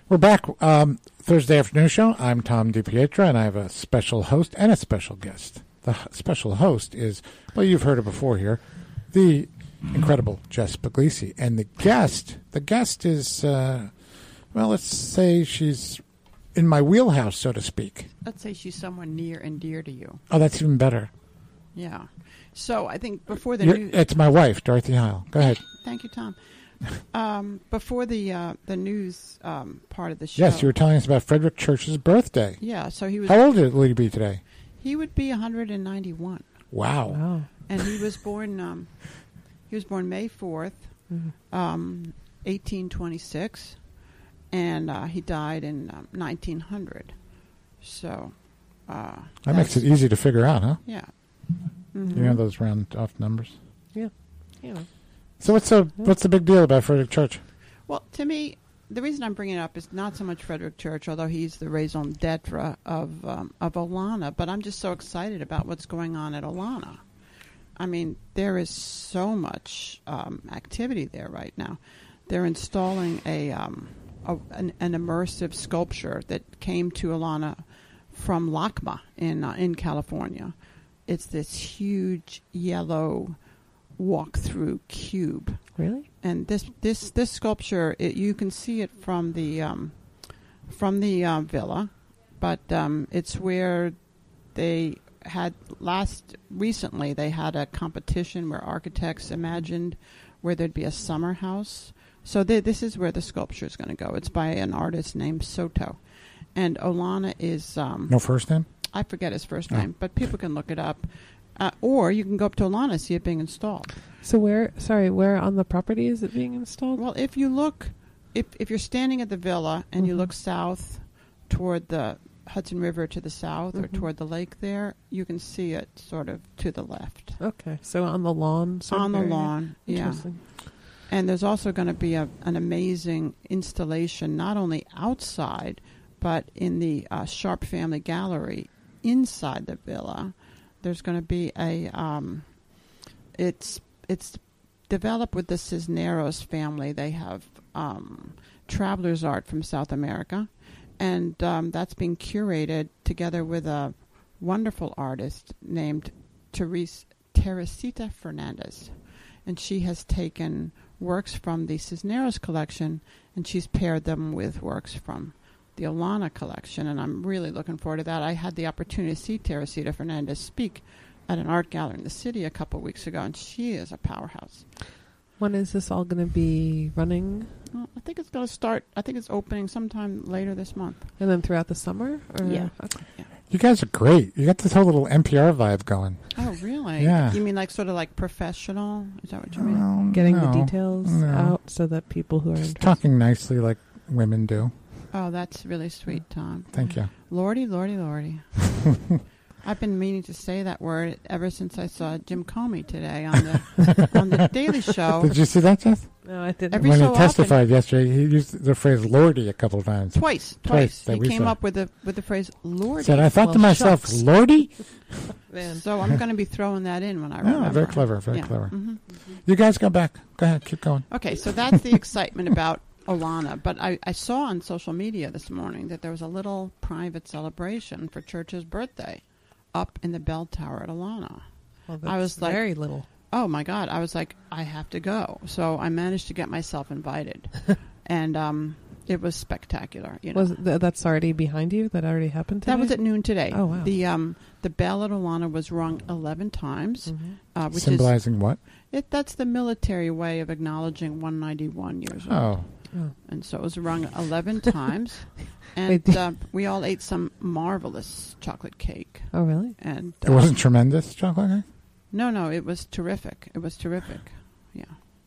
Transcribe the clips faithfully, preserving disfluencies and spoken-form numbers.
We're back. Um, Thursday afternoon show. I'm Tom DiPietro, and I have a special host and a special guest. The h- special host is, well, you've heard her before here, the incredible Jess Puglisi. And the guest, the guest is, uh, well, let's say she's in my wheelhouse, so to speak. Let's say she's someone near and dear to you. Oh, that's even better. Yeah. So I think before the You're, news... It's my wife, Dorothy Heil. Go ahead. Thank you, Tom. Um, before the uh, the news um, part of the show... Yes, you were telling us about Frederick Church's birthday. Yeah, so he was... How old will he be today? He would be one hundred ninety-one. Wow. Wow. And he was born... Um, he was born May fourth, Mhm. um, eighteen twenty-six, and uh, he died in um, nineteen hundred. So... Uh, That makes it easy to figure out, huh? Yeah. You Mm-hmm. know those round off numbers. Yeah. Yeah. So what's the what's the big deal about Frederick Church? Well, to me, the reason I'm bringing it up is not so much Frederick Church, although he's the raison d'etre of um, of Olana, but I'm just so excited about what's going on at Olana. I mean, there is so much um, activity there right now. They're installing a, um, a an, an immersive sculpture that came to Olana from LACMA in uh, in California. It's this huge yellow walk-through cube. Really? And this this this sculpture, it, you can see it from the um, from the uh, villa, but um, it's where they had last recently they had a competition where architects imagined where there'd be a summer house. So they, this is where the sculpture is going to go. It's by an artist named Soto, and Olana is um, No first name? I forget his first Oh. name, but people can look it up, uh, or you can go up to Olana and see it being installed. So where, sorry, where on the property is it being installed? Well, if you look, if if you're standing at the villa and you Mhm. look south toward the Hudson River to the south or Mhm. toward the lake there, you can see it sort of to the left. Okay, so on the lawn? Sort On of the area? lawn, yeah. Interesting. And there's also going to be a, an amazing installation, not only outside, but in the uh, Sharp Family Gallery inside the villa. There's going to be a, um, it's it's developed with the Cisneros family. They have um, traveler's art from South America, and um, that's being curated together with a wonderful artist named Therese, Teresita Fernandez. And she has taken works from the Cisneros collection, and she's paired them with works from the Olana collection, and I'm really looking forward to that. I had the opportunity to see Teresita Fernandez speak at an art gallery in the city a couple of weeks ago, and she is a powerhouse. When is this all going to be running? Well, I think it's going to start, I think it's opening sometime later this month. And then throughout the summer? Or? Yeah. Okay. Yeah. You guys are great. You got this whole little N P R vibe going. Oh, really? Yeah. You mean like sort of like professional? Is that what you mean? Well, Getting no, the details no. out so that people who are Just interested. talking nicely like women do. Oh, that's really sweet, Tom. Thank you. Lordy, lordy, lordy. I've been meaning to say that word ever since I saw Jim Comey today on the on the Daily Show. Did you see that, Jess? No, I didn't. Every when so he testified yesterday, he used the phrase "lordy" a couple of times. Twice, Twice twice. that He we came saw. up with the with the phrase "lordy." Said, I thought Well, to myself, shucks. "Lordy." Man. So I'm going to be throwing that in when I Oh, remember. very clever, very Yeah. clever. hmm You guys go back. Go ahead, keep going. Okay, so that's the excitement about Olana. But I, I saw on social media this morning that there was a little private celebration for Church's birthday up in the bell tower at Olana. Well, that's I was like- very little. Oh my God! I was like, I have to go. So I managed to get myself invited, and um, it was spectacular. You know, Was th- that's already behind you? That already happened today? that was at noon today. Oh, wow. The um, the bell at Olana was rung eleven times, Mhm. uh, which Symbolizing what? is it. That's the military way of acknowledging one ninety-one years old. Oh, Oh. And so it was rung eleven times, and Wait, uh, we all ate some marvelous chocolate cake. Oh, really? And it uh, wasn't tremendous, chocolate cake? No, no, it was terrific. It was terrific. Yeah.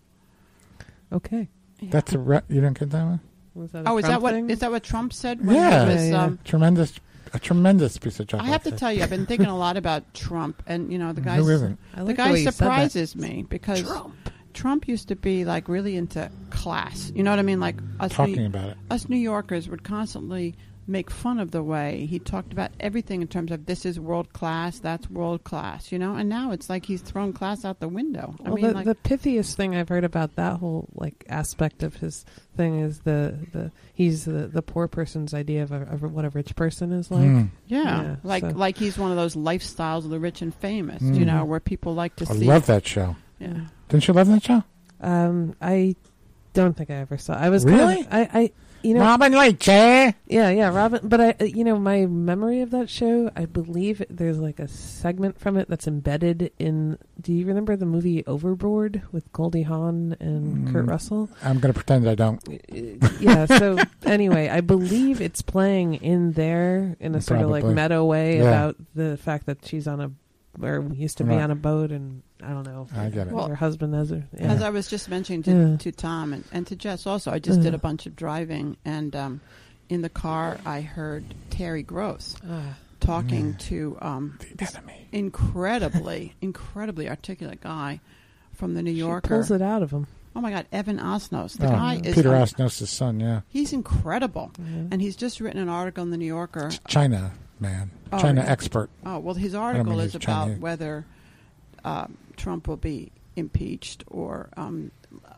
Okay. Yeah. That's a re- you didn't get that one? Was that a Oh, is that Trump what thing? is that what Trump said? When Yeah. he was, Yeah, yeah. Um, Tremendous, a tremendous piece of I chocolate. have to cake. tell you, I've been thinking a lot about Trump, and you know, the guy Who isn't? I the like guy way you said that. surprises me because Trump. Trump used to be like really into class. You know what I mean? Like us Talking New, about it. us New Yorkers would constantly make fun of the way he talked about everything in terms of this is world class, that's world class, you know. And now it's like he's thrown class out the window. I Well, mean, the, like, the pithiest thing I've heard about that whole like aspect of his thing is the, the he's the, the poor person's idea of, a, of what a rich person is like. Mm. yeah, yeah, like so- like he's one of those lifestyles of the rich and famous, Mm. you know, where people like to I see. love that show. Yeah. Didn't you love that show? Um, I don't think I ever saw. I was Really? Kind of, I, I you know Robin Leach, eh? yeah yeah Robin, but I uh, you know my memory of that show. I believe there's like a segment from it that's embedded in. Do you remember the movie Overboard with Goldie Hawn and Mm. Kurt Russell? I'm going to pretend I don't. Yeah. So anyway, I believe it's playing in there in a sort of like Probably. meta way Yeah. about the fact that she's on a or used to be Right. on a boat, and I don't know. I get it. Well, her husband has her. As Yeah. I was just mentioning to, Yeah. to Tom and, and to Jess also, I just did Yeah. a bunch of driving, and um, in the car I heard Terry Gross Ah. talking Mm. to um, The this enemy. incredibly, incredibly articulate guy from the New She Yorker. pulls it out of him. Oh my God, Evan Osnos. The Oh, guy is Peter un- Osnos' son, yeah. He's incredible, Yeah. and he's just written an article in the New Yorker. China man. Oh, China yeah. expert. Oh well, his mean article is he's about Chinese. whether uh, Trump will be impeached or um,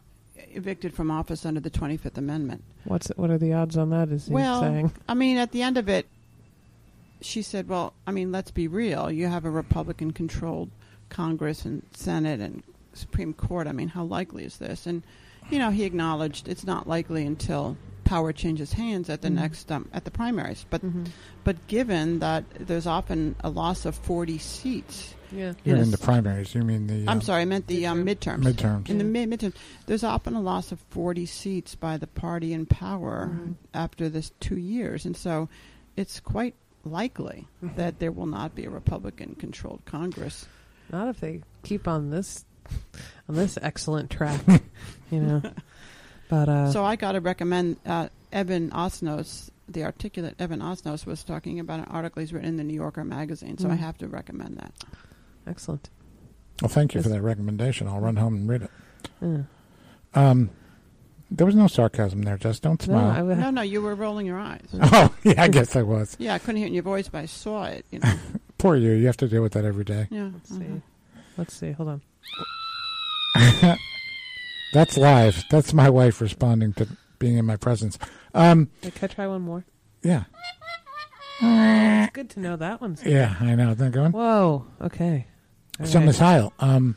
evicted from office under the twenty-fifth Amendment. What's what are the odds on that? Is he Well, saying? I mean, at the end of it, she said, well, I mean, let's be real. You have a Republican-controlled Congress and Senate and Supreme Court. I mean, how likely is this? And, you know, he acknowledged it's not likely until power changes hands at the Mhm. next, um, at the primaries. But Mhm. but given that there's often a loss of forty seats. Yeah. You Yes. mean the primaries. You mean the... I'm um, sorry, I meant the um, midterms. Midterms. In the Yeah. mid midterms, there's often a loss of forty seats by the party in power Mhm. after this two years, and so it's quite likely Mhm. that there will not be a Republican-controlled Congress. Not if they keep on this on this excellent track, you know. But uh, So I got to recommend uh, Evan Osnos. The articulate Evan Osnos was talking about an article he's written in the New Yorker magazine, so I Mm. have to recommend that. excellent. Well, thank you for Yes. that recommendation. I'll run home and read it. Yeah. Um, there was no sarcasm there, Jess. Don't No, smile. I would No, no, you were rolling your eyes. Oh, yeah, I guess I was. Yeah, I couldn't hear it in your voice, but I saw it. You know. Poor you. You have to deal with that every day. Yeah. Let's see. mhm. Let's see. Hold on. That's live. That's my wife responding to being in my presence. Um, Wait, can I try one more? yeah. It's good to know that one's. Yeah, I know. Isn't that going? Whoa. Okay. All So, right. Miss Heil, um,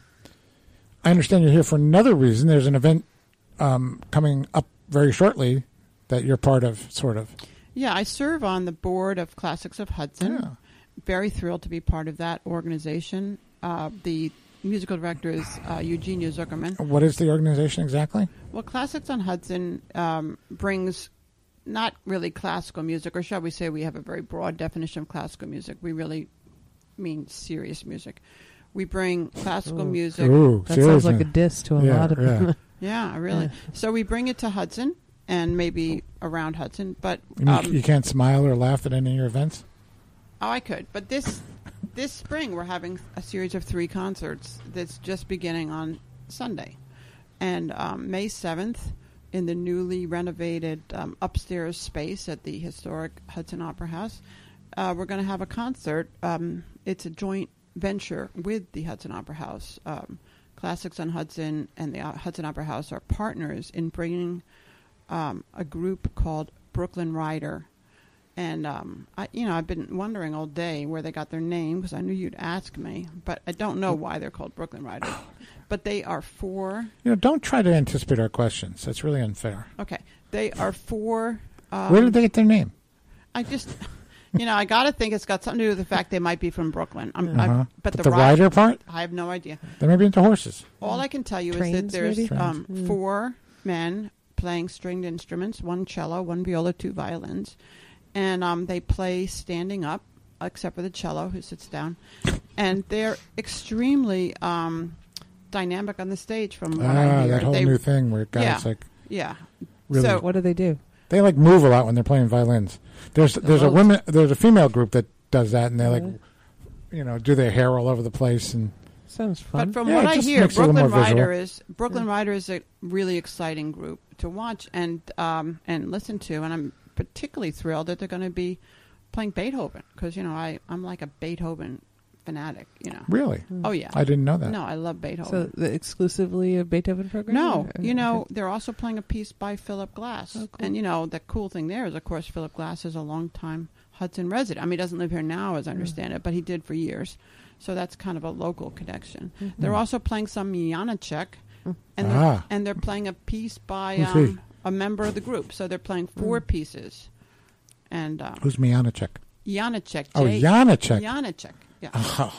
I understand you're here for another reason. There's an event um, coming up very shortly that you're part of, sort of. Yeah, I serve on the board of Classics of Hudson. Yeah. Very thrilled to be part of that organization. Uh, the musical director is uh, Eugenia Zuckerman. What is the organization exactly? Well, Classics on Hudson um, brings not really classical music, or shall we say we have a very broad definition of classical music. We really mean serious music. We bring classical Ooh. music. Ooh, That seriously. sounds like a diss to a Yeah, lot of yeah. Yeah, really. Yeah. So we bring it to Hudson and maybe around Hudson. But You, mean um, you can't smile or laugh at any of your events? Oh, I could. But this this spring, we're having a series of three concerts that's just beginning on Sunday. And um, May seventh, in the newly renovated um, upstairs space at the historic Hudson Opera House, uh, we're going to have a concert. Um, it's a joint venture with the Hudson Opera House. Um, Classics on Hudson and the uh, Hudson Opera House are partners in bringing um, a group called Brooklyn Rider. And, um, I, you know, I've been wondering all day where they got their name because I knew you'd ask me. But I don't know why they're called Brooklyn Rider. But they are four. You know, don't try to anticipate our questions. That's really unfair. Okay. They are four. Um, Where did they get their name? I just, you know, I got to think it's got something to do with the fact they might be from Brooklyn. I'm, Uh-huh. I, but, the, the ri- rider part? I have no idea. They may be into horses. All I can tell you is that Trains, there's maybe? um, Trains. Mm. four men playing stringed instruments, one cello, one viola, two violins. And um, they play standing up, except for the cello, who sits down. And they're extremely um, dynamic on the stage from what I Ah, hear. that whole they, new thing where guys Yeah. like Yeah. really So- What do they do? they like move a lot when they're playing violins. There's there's a Well, women there's a female group that does that, and they like Really? you know do their hair all over the place and sounds fun. But from Yeah, what it I just hear, makes it a little Brooklyn more visual. Rider is Brooklyn Rider is a really exciting group to watch and um, and listen to, and I'm particularly thrilled that they're going to be playing Beethoven because you know I I'm like a Beethoven fanatic, you know. Really? Oh yeah. I didn't know that. No, I love Beethoven. So the, exclusively a Beethoven program? No, or- you know, okay. they're also playing a piece by Philip Glass. Oh, cool. And, you know, the cool thing there is, of course, Philip Glass is a long-time Hudson resident. I mean, he doesn't live here now, as I understand it, but he did for years. So that's kind of a local connection. Mm-hmm. They're also playing some Janacek, and, they're, Ah. and they're playing a piece by Who's he? um, a member of the group. So they're playing four Mm. pieces. And um, Who's Mianacek? Janacek. Oh, J- Janacek. Janacek, yeah. Oh,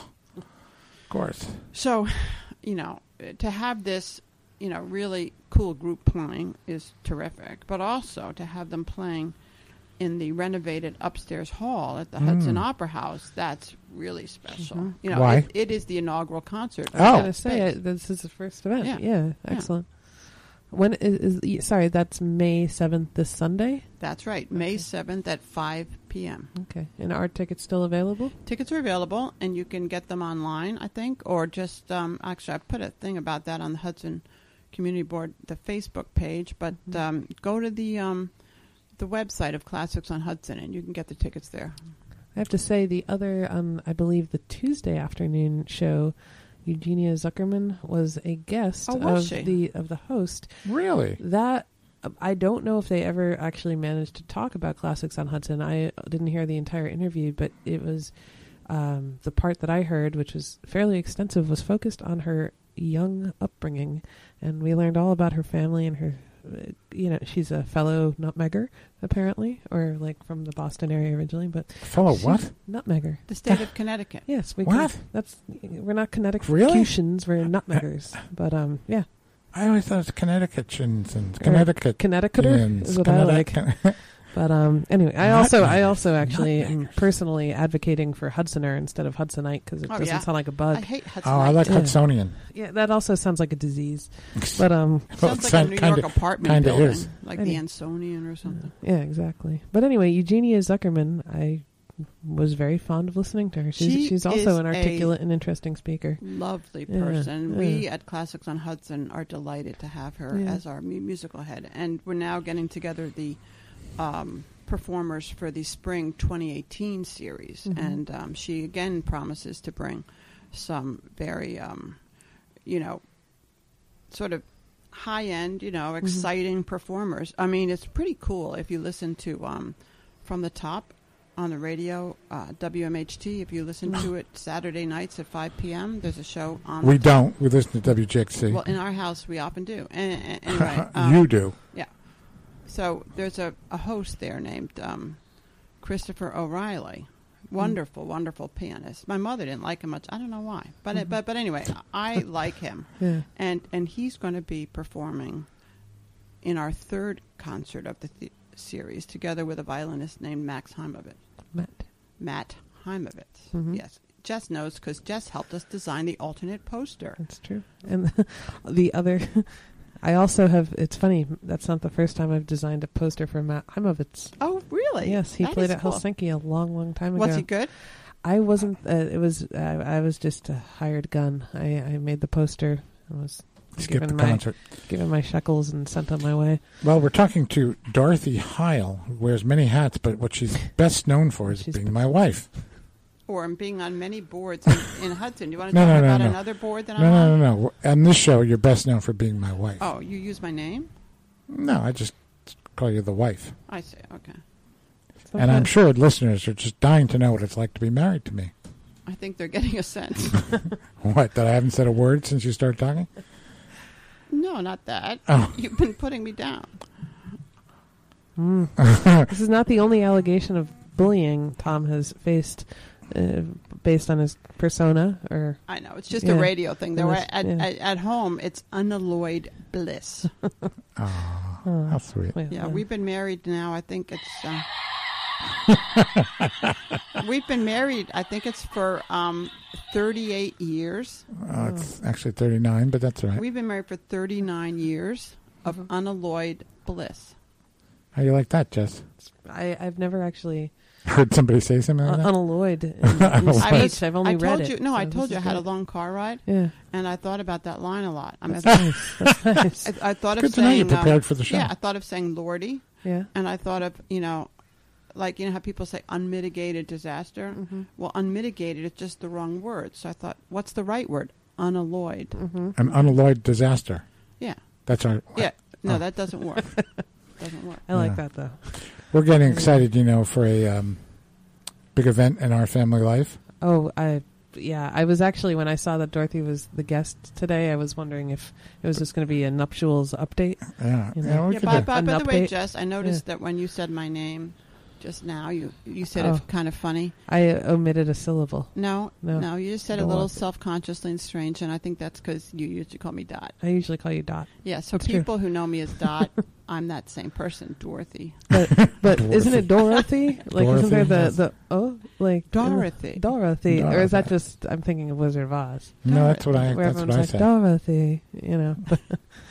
of course. So, you know, to have this, you know, really cool group playing is terrific. But also to have them playing in the renovated upstairs hall at the Mm. Hudson Opera House, that's really special. Mhm. You know, Why? It, it is the inaugural concert. Oh. I was of going to say, Space. uh, this is the first event. Yeah. Yeah, Yeah. excellent. When is, is y- sorry, that's May seventh, this Sunday? That's right, May Okay. seventh at five p.m. Okay. And are tickets still available? Tickets are available, and you can get them online, I think, or just, um, actually, I put a thing about that on the Hudson Community Board, the Facebook page, but Mhm. um, go to the um, the website of Classics on Hudson, and you can get the tickets there. I have to say, the other, um, I believe the Tuesday afternoon show, Eugenia Zuckerman was a guest Oh, was of she? the of the host. Really? That I don't know if they ever actually managed to talk about Classics on Hudson. I didn't hear the entire interview, but it was um, the part that I heard, which was fairly extensive, was focused on her young upbringing, and we learned all about her family and her. uh, You know, she's a fellow nutmegger, apparently, or like from the Boston area originally, but Fellow she's what? nutmegger. The state of Connecticut. Yes, we What? Can, that's we're not Connecticutians, Really? we're nutmeggers. But um, yeah, I always thought it was Connecticutians and Connecticut. Connecticuter is what I like. But um, anyway, I also I also actually am Nutmeggers. personally advocating for Hudsoner instead of Hudsonite because it Oh, doesn't yeah. sound like a I bug. hate Hudson. Oh, I like Yeah. Hudsonian. Yeah, that also sounds like a disease. But um, Well, Sounds it like a New sound- York kinda- apartment kinda building, is. like I the know. Ansonian or something. yeah, exactly. But anyway, Eugenia Zuckerman, I was very fond of listening to her. She's She she's is also an a- articulate and interesting speaker. Lovely Yeah, person. yeah. We at Classics on Hudson are delighted to have her Yeah. as our mu- musical head, and we're now getting together the um, performers for the spring twenty eighteen series, Mhm. and um, she again promises to bring some very, um, you know, sort of high end, you know, exciting performers. I mean, it's pretty cool if you listen to um, From the Top on the radio, uh, W M H T. If you listen to it Saturday nights at five p.m., there's a show on. We the don't. We listen to W J X C. Well, in our house, we often do. And, and anyway, um, you do. so there's a, a host there named um, Christopher O'Reilly. Wonderful, wonderful pianist. My mother didn't like him much. I don't know why, but Mhm. it, but but anyway, I like him, Yeah. and and he's going to be performing in our third concert of the th- series together with a violinist named Max Heimovitz. Matt. Matt Heimovitz. Mhm. Yes, Jess knows because Jess helped us design the alternate poster. That's true. And the other, I also have, it's funny, that's not the first time I've designed a poster for Matt Heimovitz. Oh, really? Yes, he That played is at cool. Helsinki a long, long time ago. Was he good? I wasn't, uh, it was, uh, I was just a hired gun. I, I made the poster. I was Skip the given my, concert. given my shekels and sent on my way. Well, we're talking to Dorothy Heil, who wears many hats, but what she's best known for is She's being best- my wife. Or I'm being on many boards in, in Hudson. Do you want to No, talk no, no, about no. another board that No, I'm no, on? no, no. On this show, you're best known for being my wife. Oh, you use my name? No, I just call you the wife. I see. Okay. And I'm Sometimes- sure listeners are just dying to know what it's like to be married to me. I think they're getting a sense. What, that I haven't said a word since you started talking? No, not that. Oh. You've been putting me down. Mm. This is not the only allegation of bullying Tom has faced uh, based on his persona or I know. It's just Yeah. a radio thing. Though Unless- at, yeah. at, at home, it's unalloyed bliss. Oh, Oh. how sweet. well, Yeah, uh, we've been married now. I think it's. Uh, we've been married. I think it's for um, thirty-eight years. Uh, it's actually thirty-nine, but that's all right. We've been married for thirty-nine years of Mhm. unalloyed bliss. How you like that, Jess? I, I've never actually Heard somebody say something like uh, that? unalloyed in, in I speech. was- I've only I read told it. you. No, so I this told you I is had a good. long car ride, Yeah. and I thought about that line a lot. I mean, That's nice. That's nice. I, I thought of Good to know saying, you're prepared um, for the show. yeah, I thought of saying Lordy, Yeah. and I thought of, you know, like, you know how people say unmitigated disaster? Mm-hmm. Well, unmitigated is just the wrong word. So I thought, what's the right word? Unalloyed. Mm-hmm. An unalloyed disaster. Yeah. That's our. Yeah. No, Oh. that doesn't work. doesn't work. I like Yeah. that though. We're getting excited, you know, for a um, big event in our family life. Oh, I yeah. I was actually when I saw that Dorothy was the guest today. I was wondering if it was just going to be a nuptials update. Yeah. You know. yeah, we Yeah, could by, do- by, An by the way, update. Jess, I noticed that when you said my name just now, you you said Oh. it kind of funny. I omitted a syllable. No, No. no, you just said it Go a little on. self-consciously and strange, and I think that's because you used to call me Dot. I usually call you Dot. Yeah, so That's true. people who know me as Dot, I'm that same person, Dorothy. But but isn't it Dorothy? Like isn't there the, Dorothy, the oh like Dorothy. Dorothy, or is that Dorothy. just I'm thinking of Wizard of Oz? No, that's what I. Where That's what everyone's I like said. Dorothy, you know. but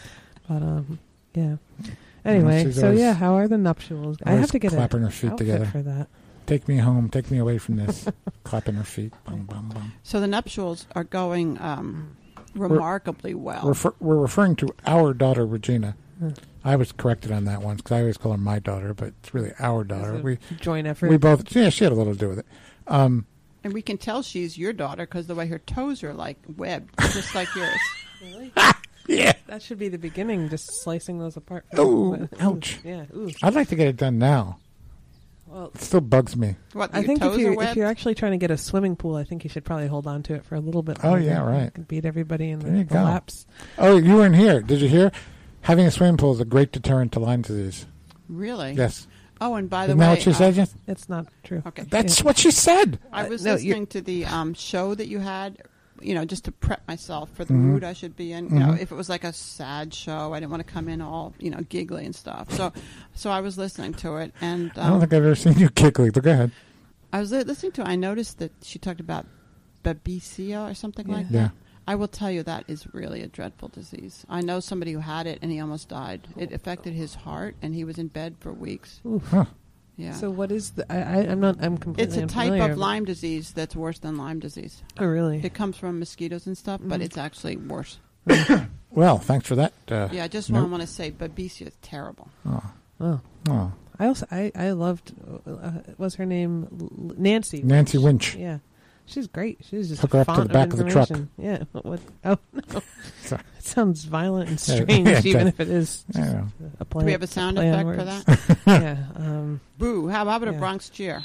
um, yeah. Anyway, she's so always- yeah, how are the nuptials? I Always have to get a clapping her feet outfit together. for that. Take me home. Take me away from this. Clapping her feet. Bum, bum, bum. So the nuptials are going um, remarkably well. Refer- we're referring to our daughter Regina. Hmm. I was corrected on that once because I always call her my daughter, but it's really our daughter. It's a We joint effort. we both. Yeah, she had a little to do with it. Um, And we can tell she's your daughter because the way her toes are like webbed, just like yours. Really? yeah. That should be the beginning, just slicing those apart. Ooh, ouch. Yeah. Ooh. I'd like to get it done now. Well, It still bugs me. What, I your think if toes are you're webbed? if you're actually trying to get a swimming pool, I think you should probably hold on to it for a little bit. Oh, longer. yeah, right. You can beat everybody in the, There you the go. laps. Oh, you weren't here. Did you hear? Having a swimming pool is a great deterrent to Lyme disease. Really? Yes. Oh, and by the Isn't way, that what she uh, said? Jen? It's not true. okay. That's what she said. I was Uh, no, you're- listening to the um, show that you had, you know, just to prep myself for the Mhm. mood I should be in. You know, Mhm. if it was like a sad show, I didn't want to come in all, you know, giggly and stuff. So, so I was listening to it, and I don't um, think I've ever seen you giggly, but go ahead. I was li- listening to it. I noticed that she talked about babesia or something like Yeah. that. Yeah. I will tell you that is really a dreadful disease. I know somebody who had it and he almost died. It affected his heart, and he was in bed for weeks. Oof. Huh. Yeah. So what is the? I, I I'm not. I'm completely. it's a type unfamiliar, of but- Lyme disease that's worse than Lyme disease. Oh really? It comes from mosquitoes and stuff, but Mhm. it's actually worse. Well, thanks for that. Uh, Yeah, I just nope. want to say babesia is terrible. Oh. Oh. Oh. I also I I loved. Uh, was her name L- Nancy? Nancy Winch. Yeah. She's great. She's just Took her a up to font the back of the truck. information. Yeah. What? Oh no. Sorry. It sounds violent and Yeah, strange, yeah, even it if it is I just know. a play. Do we have a sound play on effect for words. that? Yeah. Um, Boo! How about a Yeah. Bronx cheer?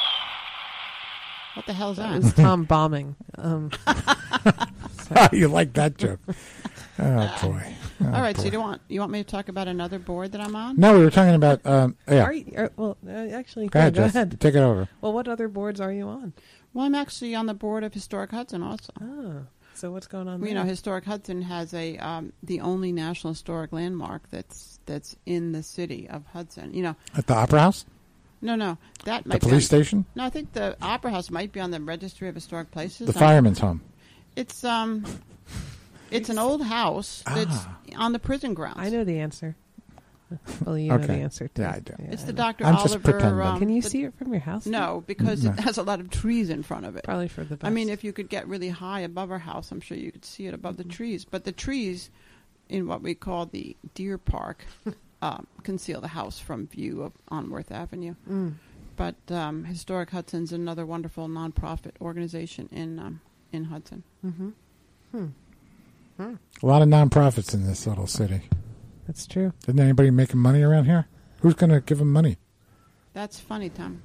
What the hell is that that? was Tom bombing. Um, so- you like that joke? Oh boy! Oh, All right, boy. so you don't want you want me to talk about another board that I'm on? No, we were talking about. Um, yeah. Are you, are, well, uh, actually, Go yeah, ahead, go Jess. ahead. Take it over. Well, what other boards are you on? Well, I'm actually on the board of Historic Hudson also. Oh, so what's going on Well, you there? know, Historic Hudson has a um, the only National Historic Landmark that's that's in the city of Hudson. You know, At the Opera House, no, no, that the might police be on, station, No, I think the Opera House might be on the Registry of Historic Places. the I'm- fireman's home. It's um, it's an old house that's Ah. on the prison grounds. I know the answer. Well, you know Okay. the answer too. Yeah, I do. It's I the know. Doctor I'm just Oliver. pretending. Um, Can you the- see it from your house? No, because No. it has a lot of trees in front of it. Probably for the best. I mean, if you could get really high above our house, I'm sure you could see it above Mm-hmm. the trees. But the trees in what we call the Deer Park um, conceal the house from view of on Worth Avenue. Mm. But um, Historic Hudson's another wonderful nonprofit organization in um, in Hudson. Mm-hmm. Hmm. Hmm. A lot of nonprofits in this little city. That's true. Isn't anybody making money around here? Who's going to give them money? That's funny, Tom.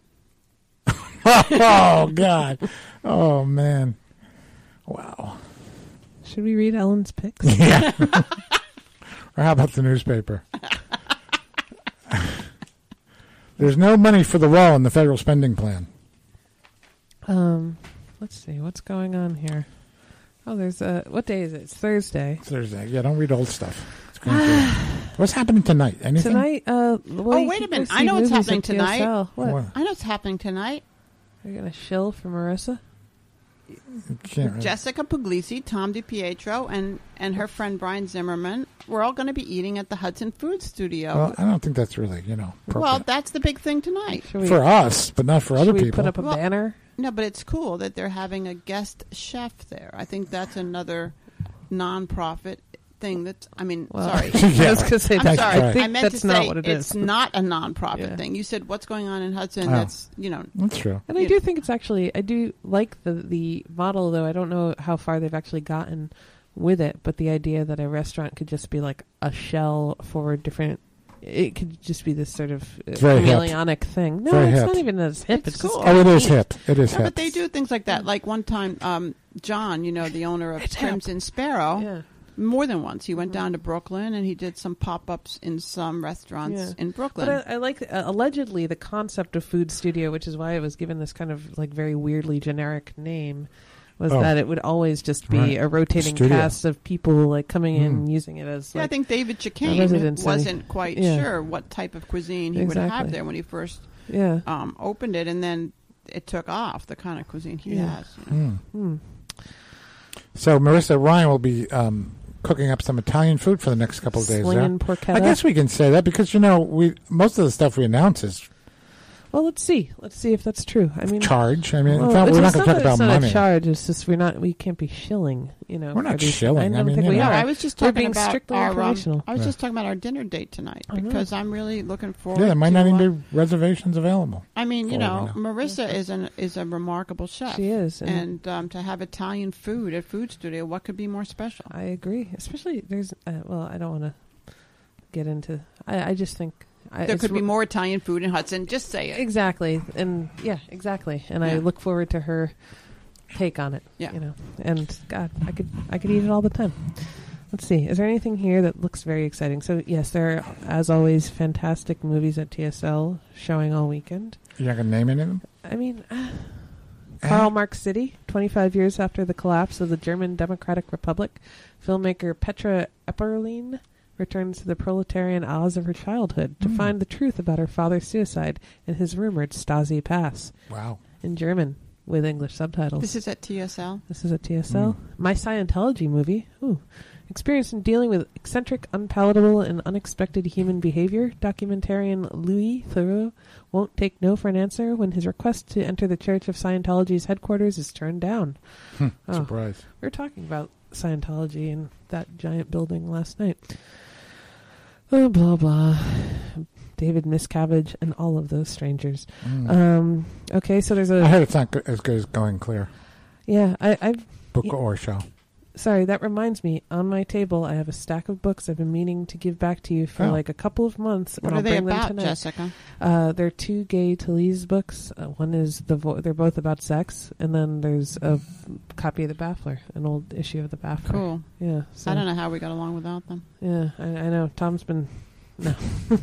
Oh God! Oh man! Wow. Should we read Ellen's picks? Yeah. Or how about the newspaper? There's no money for the wall in the federal spending plan. Um, let's see what's going on here. Oh, there's a what day is it? It's Thursday. Thursday. Yeah, don't read old stuff. It's going to What's happening tonight? Anything? Tonight, uh, well, Oh, you wait can a minute. go I see know what's movies happening at tonight. T S L. What? What? I know what's happening tonight. You're gonna shill for Marissa? You can't really. Jessica Puglisi, Tom DiPietro, and, and her friend Brian Zimmerman, we're all going to be eating at the Hudson Food Studio. Well, I don't think that's really, you know, appropriate. Well, that's the big thing tonight. Should we, for us, but not for should other we people. put up a Well, banner? No, but it's cool that they're having a guest chef there. I think that's another nonprofit thing that's, I mean, Well, sorry. Yeah. I was going to say I'm that. sorry. I think I meant that's to not say what it it's is. not a nonprofit Yeah. thing. You said what's going on in Hudson. Oh. That's, you know. That's true. And I Yeah. do think it's actually, I do like the, the model, though. I don't know how far they've actually gotten with it, but the idea that a restaurant could just be like a shell for different, it could just be this sort of uh, Very hip. chameleonic thing. No, Very it's hip. not even as hip. It's It's, just cool. kind Oh, of it is neat. hip. It is No, hip. but they do things like that. Like one time, um, John, you know, the owner of It's hip. Crimson Sparrow, Yeah. more than once, he went Mhm. down to Brooklyn and he did some pop-ups in some restaurants Yeah. in Brooklyn. But I, I like uh, allegedly the concept of food studio, which is why it was given this kind of like very weirdly generic name, was Oh. that it would always just be Right. a rotating Studio. cast of people like coming in Mm. and using it as yeah, I like, think David a Chicane residency. wasn't quite Yeah. sure what type of cuisine he would have Exactly. there when he first yeah. um, opened it, and then it took off, the kind of cuisine he Yeah. has. You know? Hmm. Hmm. So Marissa Ryan will be um, cooking up some Italian food for the next couple of days. There. Slinging porchetta. I guess we can say that because you know we most of the stuff we announce is Well, let's see. Let's see if that's true. I mean, charge. I mean, well, it's not, it's we're not just going to talk that about it's not money. a charge. It's just we're not. We can't be shilling. You know, We're for not these- shilling. I I don't mean, think you we know. No, are. I was just We're talking being about strictly our. Um, informational. I was Yeah. just talking about our dinner date tonight I know. because I'm really looking forward. Yeah, there might to, not even uh, be reservations available. I mean, you Oh, know, yeah. Marissa is an is a remarkable chef. She is, and, and um, to have Italian food at Food Studio, what could be more special? I agree. Especially there's. Uh, well, I don't want to get into. I, I just think I, There it's could be re- more Italian food in Hudson. Just say it. Exactly, and yeah, exactly. And I Yeah. look forward to her take on it. Yeah. You know, and God, I could I could eat it all the time. Let's see. Is there anything here that looks very exciting? So yes, there are, as always, fantastic movies at T S L showing all weekend. You're not going to name any of them? I mean, uh, Karl Marx City, twenty-five years after the collapse of the German Democratic Republic, filmmaker Petra Epperlein returns to the proletarian Oz of her childhood to Mm. find the truth about her father's suicide and his rumored Stasi pass. Wow. In German, with English subtitles. This is at T S L. This is at T S L. Mm. My Scientology movie. Ooh. Experience in dealing with eccentric, unpalatable, and unexpected human behavior, documentarian Louis Theroux won't take no for an answer when his request to enter the Church of Scientology's headquarters is turned down. Hmm. Oh. Surprise. We were talking about Scientology in that giant building last night. Oh, blah, blah. David Miscavige and all of those strangers. Mm. Um, okay, so there's I a... heard it's not good, as good as Going Clear. Yeah, I, I've... Book Yeah. or show. Sorry, that reminds me. On my table, I have a stack of books I've been meaning to give back to you for Oh. like a couple of months. What and are I'll they bring them about, tonight. Jessica? Uh, they're two Gay Talese books. Uh, one is the vo- they're both about sex, and then there's a copy of the Baffler, an old issue of the Baffler. Cool. Yeah. So, I don't know how we got along without them. Yeah, I, I know. Tom's been. No,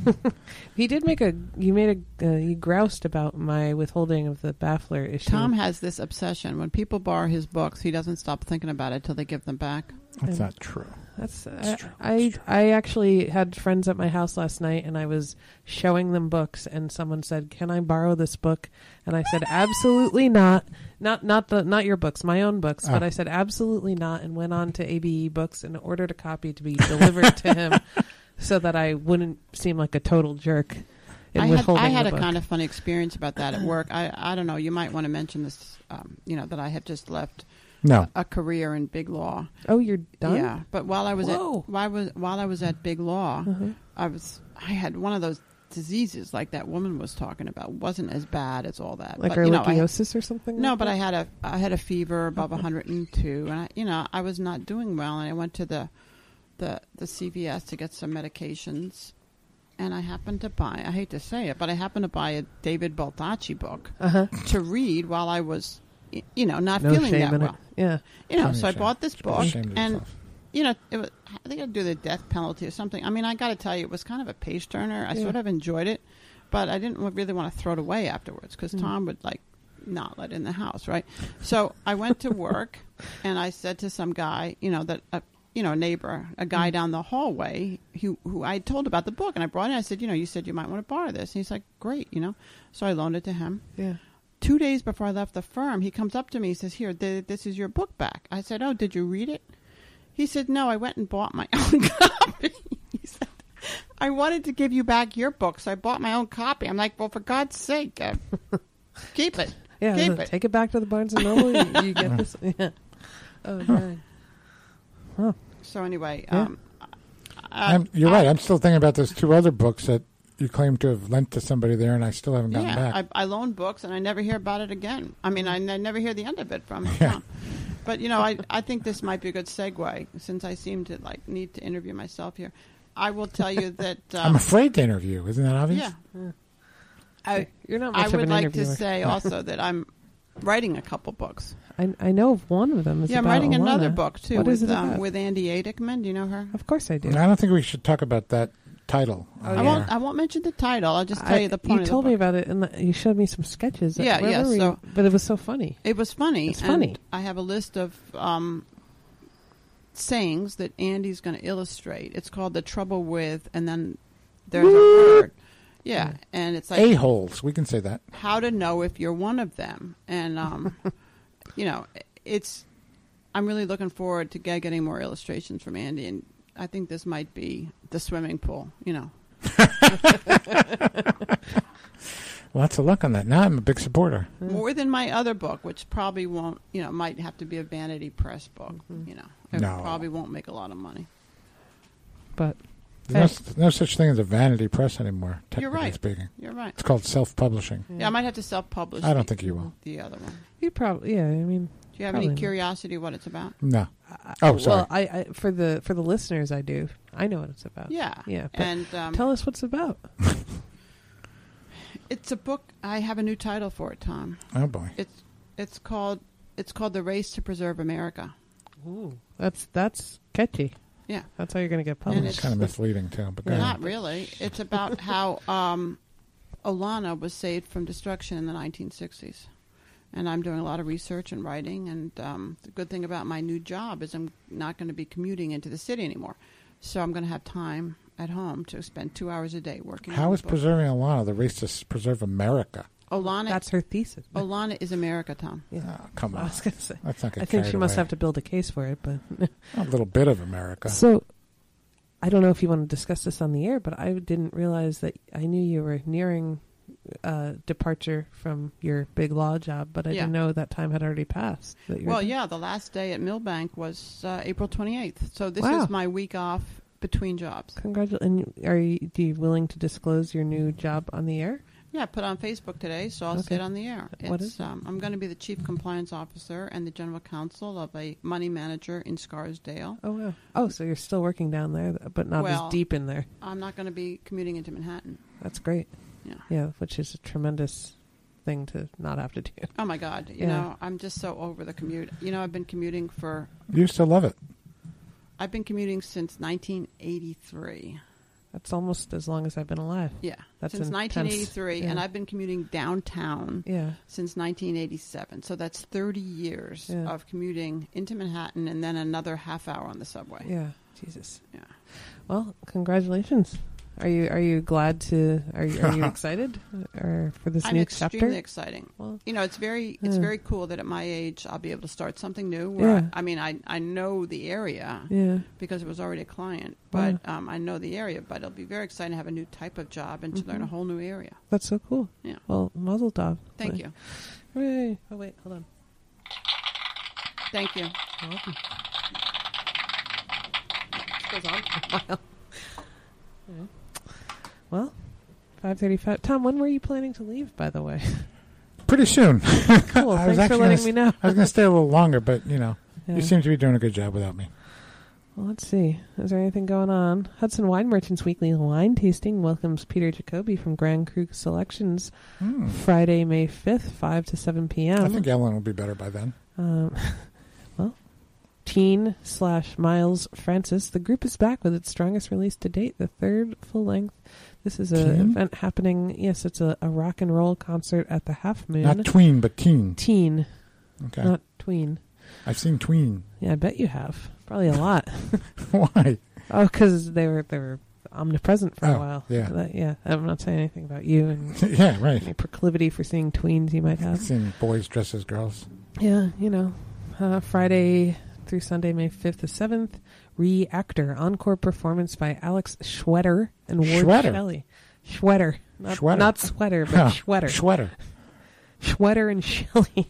he did make a. You made a. Uh, you groused about my withholding of the Baffler issue. Tom has this obsession. When people borrow his books, he doesn't stop thinking about it till they give them back. That's Um, not true. That's It's I, true, I, it's true. I actually had friends at my house last night, and I was showing them books, and someone said, "Can I borrow this book?" And I said, "Absolutely not. Not not the not your books, my own books." Oh. But I said, "Absolutely not," and went on to A B E Books and ordered a copy to be delivered to him, so that I wouldn't seem like a total jerk in I had, withholding I had the a book. kind of funny experience about that at work. I, I don't know. You might want to mention this, um, you know, that I have just left No. a career in big law. Oh, you're done? Yeah, but while I was Whoa. at while I was while I was at big law, Uh-huh. I was I had one of those diseases like that woman was talking about. Wasn't as bad as all that. Like but, you know, I- ehrlichiosis or something? No, like but that? I had a I had a fever above one hundred two, and I, you know, I was not doing well, and I went to the the the C V S to get some medications, and I happened to buy. I hate to say it, but I happened to buy a David Baldacci book Uh-huh. to read while I was, y- you know, not No feeling shame that in well. it. Yeah. You know, Shame, so I shame. bought this book, Ashamed of and yourself. you know, it was, I think I'd do the death penalty or something. I mean, I got to tell you, it was kind of a page turner. I Yeah. sort of enjoyed it, but I didn't really want to throw it away afterwards because Mm. Tom would like not let it in the house, right? So I went to work, and I said to some guy, you know, that uh, you know, a neighbor, a guy Mm. down the hallway who who I told about the book, and I brought it. I said, you know, you said you might want to borrow this, and he's like, great, you know. So I loaned it to him. Yeah. two days before I left the firm, he comes up to me. He says, "Here, th- this is your book back." I said, "Oh, did you read it?" He said, "No, I went and bought my own copy." He said, "I wanted to give you back your book, so I bought my own copy." I'm like, "Well, for God's sake, uh, keep it. Yeah, keep it. take it back to the Barnes and Noble. you, you get this. Yeah. Oh, God. Huh. So anyway, Yeah. um, I, I'm, you're I, right. I'm still thinking about those two other books that you claim to have lent to somebody there, and I still haven't gotten yeah, back. I, I loan books, and I never hear about it again. I mean, I, n- never hear the end of it from Yeah. Tom. But you know, I I think this might be a good segue since I seem to like need to interview myself here. I will tell you that um, I'm afraid to interview. Isn't that obvious? yeah. Yeah. I You're not much I of would an like interviewer. to say also that I'm writing a couple books. I, I know of one of them. Is yeah, I'm about writing Alana. another book too What with is it um, about? with Andy Adickman. Do you know her? Of course I do. I don't think we should talk about that title. Oh, on I yeah. won't. air. I won't mention the title. I'll just tell I- you the point. You of told the me book. about it, and the, you showed me some sketches. Yeah, Where yeah, were you? so- but it was so funny. It was funny. It's and funny. I have a list of um, sayings that Andy's going to illustrate. It's called "The Trouble With," and then there's a word. Yeah, and it's like A-holes. We can say that. how to know if you're one of them. And um, you know, it's. I'm really looking forward to get, getting more illustrations from Andy, and I think this might be the swimming pool. You know. Lots of luck on that. Now I'm a big supporter. More than my other book, which probably won't, you know, might have to be a Vanity Press book. You know, it No. probably won't make a lot of money. But There's no, no such thing as a vanity press anymore, technically You're right. speaking. You're right. It's called self-publishing. Yeah, I might have to self-publish. I don't the, think you will. the other one. you probably, yeah. I mean, Do you have Probably any not. curiosity what it's about? No. I- Oh, sorry. Well, I, I for the for the listeners, I do. I know what it's about. Yeah. Yeah, but And um, tell us what's about. it's a book. I have a new title for it, Tom. Oh, boy. It's it's called it's called The Race to Preserve America. Ooh, that's that's catchy. Yeah. That's how you're going to get And published. It's it's- kind of misleading, too. But go ahead. Not really. It's about how um, Olana was saved from destruction in the nineteen sixties. And I'm doing a lot of research and writing. And um, the good thing about my new job is I'm not going to be commuting into the city anymore. So I'm going to have time at home to spend two hours a day working on How the is book. preserving Alana the race to s- preserve America? Olana, That's her thesis. Olana is America, Tom. Yeah. Oh, come I on. was going to say. Let's not get I think carried she must away. have to build a case for it, but A little bit of America. so I don't know if you want to discuss this on the air, but I didn't realize that I knew you were nearing uh, departure from your big law job, but I Yeah. didn't know that time had already passed. That you were Well, done. yeah, the last day at Millbank was uh, April twenty-eighth. So this Wow. is my week off between jobs. Congratulations! And are you, do you willing to disclose your new job on the air? Yeah, I put on Facebook today, so I'll Okay. say it on the air. It's, What is it? Um, I'm going to be the Chief Compliance Officer and the General Counsel of a money manager in Scarsdale. Oh wow! Oh, so you're still working down there, but not Well- as deep in there. I'm not going to be commuting into Manhattan. That's great. Yeah. Yeah, which is a tremendous thing to not have to do. Oh, my God. You Yeah. know, I'm just so over the commute. You know, I've been commuting for, You used to love it. I've been commuting since nineteen eighty-three. That's almost as long as I've been alive. Yeah, That's since intense. nineteen eighty-three. And Yeah. I've been commuting downtown Yeah. since nineteen eighty-seven. So that's thirty years Yeah. of commuting into Manhattan and then another half hour on the subway. Yeah. Jesus. Yeah. Well, congratulations. Are you are you glad to are you, are you excited or for this I'm new extremely chapter? exciting. Well, You know, it's very it's Yeah. very cool that at my age I'll be able to start something new. Where Yeah. I, I mean, I I know the area yeah. because it was already a client, but um, I know the area. But it'll be very exciting to have a new type of job and to learn a Mhm. whole new area. That's so cool. Yeah. Well, Mazel Tov. Thank Like- you, Hooray. Oh wait, hold on. thank you. You're welcome. This goes on for a while. Yeah. Well, five thirty-five. Tom, when were you planning to leave, by the way? Pretty soon. Cool. I was Thanks for actually letting gonna me know. I was going to stay a little longer, but, you know, Yeah. you seem to be doing a good job without me. Well, let's see. Is there anything going on? Hudson Wine Merchants Weekly Wine Tasting welcomes Peter Jacoby from Grand Cru Selections Hmm. Friday, May fifth, five to seven p.m. I think Ellen will be better by then. Um, well, Teen slash Miles Francis. The group is back with its strongest release to date, the third full length. This is an Teen? event happening. Yes, it's a, a rock and roll concert at the Half Moon. Not tween, but teen. Teen, Okay. not tween. I've seen tween. Yeah, I bet you have. Probably a lot. Why? Oh, because they were they were omnipresent for Oh, a while. yeah. That- yeah. I'm not saying anything about you and Yeah, right. any proclivity for seeing tweens you might have. Seeing boys dressed as girls. Yeah, you know, uh, Friday through Sunday, May fifth to seventh, Reactor, encore performance by Alex Schwetter and Ward Schwetter. Shelley. Schwetter. Not, Schwetter. not sweater, but Huh. Schwetter. Schwetter. Schwetter and Shelley.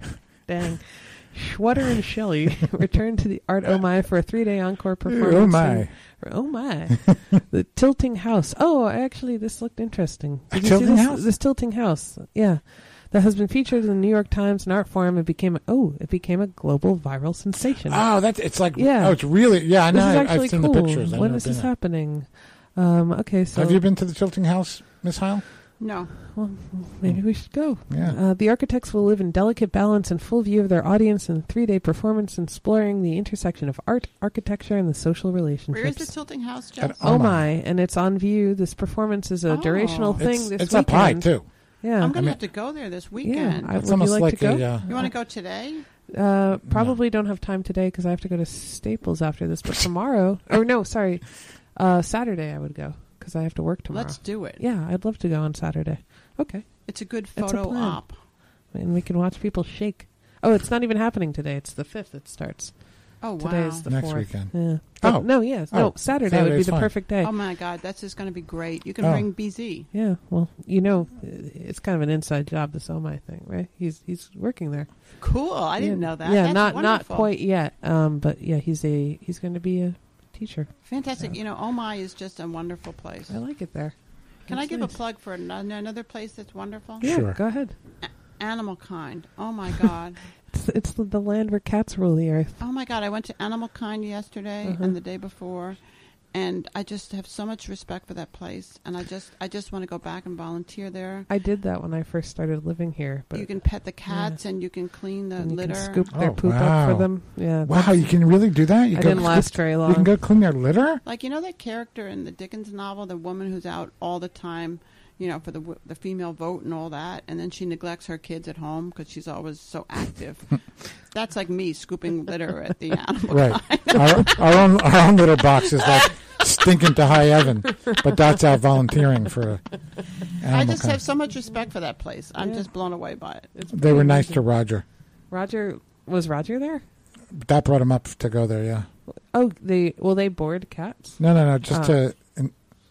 Dang. Schwetter and Shelley return to the Art Oh My for a three-day encore performance. Oh, my. in- Oh, my. The Tilting House. Oh, actually, this looked interesting. A Did you tilting see this? house? This Tilting House. Yeah. That has been featured in the New York Times and Artforum. It became, oh, it became a global viral sensation. Oh, that's it's like Yeah. oh, it's really yeah. I this know. is I- actually I've seen cool. the pictures. I've When never is been this there. happening? Um, okay, so Have you been to the Tilting House, Miss Heil? No. well, maybe we should go. Yeah. Uh, the architects will live in delicate balance and full view of their audience in a three-day performance exploring the intersection of art, architecture, and the social relationships. Where is the Tilting House, Jeff? At- Oh, Oh my. my. And it's on view. This performance is a Oh. durational thing It's, this it's up high weekend. too. Yeah. I'm going I mean- to have to go there this yeah. weekend. I, It's would you almost like, like, to go? a. Uh, You want to go today? Uh, probably don't have time today because I have to go to Staples after this. But tomorrow, or no, sorry, uh, Saturday I would go because I have to work tomorrow. Let's do it. Yeah, I'd love to go on Saturday. Okay, It's a good It's a photo plan. op. and we can watch people shake. Oh, it's not even happening today. It's the fifth. It starts. Oh, wow. Today is the Next fourth. weekend. Yeah. Oh. But no, yes, no. Oh, Saturday would be Saturday's the fine. perfect day. Oh, my God. That's just going to be great. You can Oh. bring B Z. Yeah. Well, you know, it's kind of an inside job. This Oh My thing, right? He's he's working there. Cool. I didn't Yeah. know that. Yeah, That's not not wonderful. quite yet. Um, but yeah, he's a he's going to be a teacher. Fantastic. Yeah. You know, Oh My is just a wonderful place. I like it there. Can I It's give nice. a plug for an- another place that's wonderful? Yeah, Sure. go ahead. Animal Kind. Oh, my God. It's it's the, the land where cats rule the earth. Oh, my God. I went to Animal Kind yesterday Uh-huh. and the day before. And I just have so much respect for that place. And I just I just want to go back and volunteer there. I did that when I first started living here. But You can pet the cats and you can clean the and you litter. can scoop their Oh, poop up wow. for them. Yeah. Wow, that's- you can really do that? You I go didn't last very You long. can go clean their litter? Like, you know that character in the Dickens novel, the woman who's out all the time, you know, for the w- the female vote and all that, and then she neglects her kids at home because she's always so active. That's like me scooping litter at the animal. Right. our, our own our own litter box is like stinking to high heaven, but that's out volunteering for a I animal just kind. have so much respect for that place. I'm Yeah. just blown away by it. It's They pretty were nice amazing. to Roger. Roger was Roger there? That brought him up to go there, yeah. Oh, they well they board cats. No, no, no, just Oh. to... in-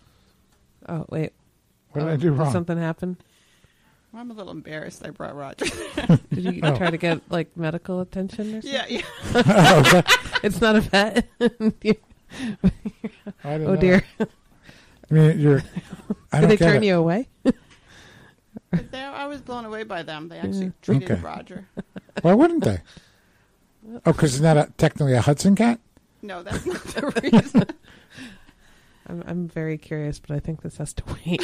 Oh wait, what did oh, I do did wrong? something happen? Well, I'm a little embarrassed I brought Roger. Did you Oh. try to get like medical attention or something? yeah, yeah. oh, that- It's not a pet. I don't Oh know. dear. I mean, you're... I Did don't they get turn it. you away? But they, I was blown away by them. They actually Yeah. treated Okay. Roger. Why wouldn't they? Oh, because it's not a, technically a Hudson cat? No, that's not the reason. I'm I'm very curious, but I think this has to wait.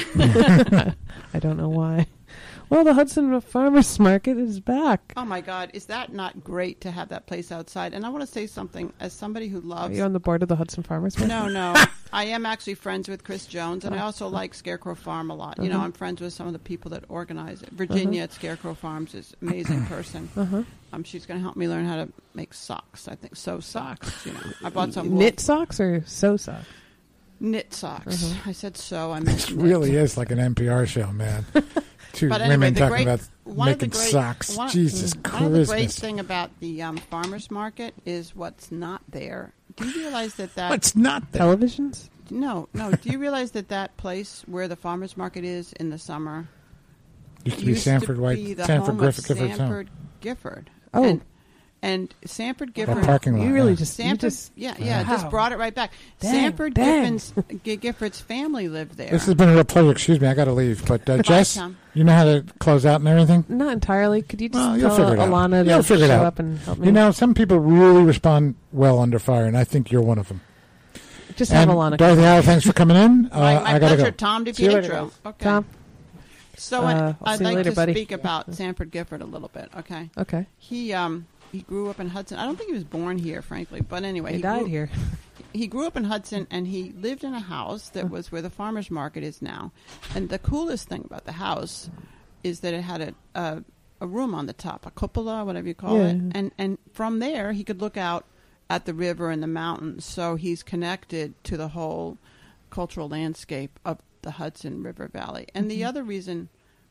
I don't know why. Well, the Hudson Farmers Market is back. Oh, my God. Is that not great to have that place outside? And I want to say something as somebody who Are loves... you on the board of the Hudson Farmers Market? No, no. I am actually friends with Chris Jones, and I also like Scarecrow Farm a lot. You know, Uh-huh. I'm friends with some of the people that organize it. Virginia at Scarecrow Farms is an amazing person. Uh-huh. Um, she's going to help me learn how to make socks, I think. Sew socks, you know. I bought some Knit socks or sew socks? knit socks. Uh-huh. I said sew. I meant This knit. really is like an N P R show, man. Two But anyway, women the talking great- about one of the making great- socks. one- Jesus One of the great Christmas. thing about the um, farmers market is what's not there. Do you realize that that... What's not there? Televisions? No, no. Do you realize that that place where the farmers market is in the summer Used to be Sanford to White, be the Sanford home Griffith, of Gifford's home. Sanford Gifford. Oh. And, and Sanford Gifford... parking lot, You really yeah. just you Sanford, just yeah, yeah, Wow. just brought it right back. Dang, Sanford dang. Gifford's, G- Gifford's family lived there. This has been a real pleasure. Excuse me, I got to leave. But uh, Jess, Tom. you know how to close out and everything? not entirely. Could you just Well, you'll tell figure it out. Alana You'll to figure it show out. up and help me? You know, some people really respond well under fire, and I think you're one of them. just have And Alana. Dorothy Howell, thanks for coming in. Uh, my my I got to pleasure, go. Tom See you later, DiPietro. guys. Okay. Tom. So Uh, I- I'll I'd see you like later, to buddy. speak about Sanford Gifford a little bit, okay? Okay. He um he grew up in Hudson. I don't think he was born here, frankly, but anyway, He he died grew, here. He grew up in Hudson, and he lived in a house that was where the farmers market is now. And the coolest thing about the house is that it had a a, a room on the top, a cupola, whatever you call Yeah. it, and and from there he could look out at the river and the mountains. So he's connected to the whole cultural landscape of the Hudson River Valley. And Mm-hmm. the other reason,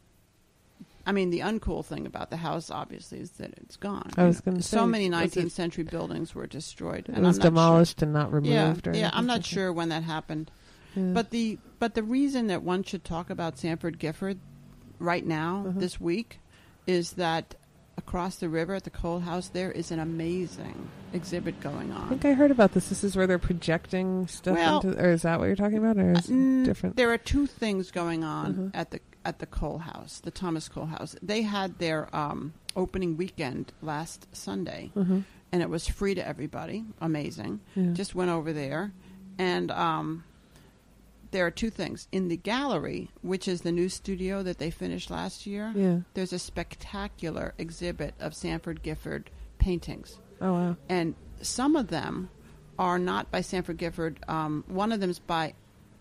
I mean, the uncool thing about the house, obviously, is that it's gone. I You was know, gonna so say, many was nineteenth it- century buildings were destroyed. It and was I'm not demolished sure. and not removed. Yeah, or yeah. anything I'm not like that. sure when that happened. Yeah. But the but the reason that one should talk about Sanford Gifford right now, Uh-huh. this week, is that across the river at the Cole House, there is an amazing exhibit going I on. think I heard about this. This is where they're projecting stuff Well, into, or is that what you're talking about, or is it Mm, different? There are two things going on Uh-huh. at the at the Cole House, the Thomas Cole House. They had their um, opening weekend last Sunday, Uh-huh. and it was free to everybody. Amazing. Yeah. Just went over there, and um, there are two things in the gallery, which is the new studio that they finished last year. yeah. There's a spectacular exhibit of Sanford Gifford paintings, Oh wow. and some of them are not by Sanford Gifford. Um, one of them is by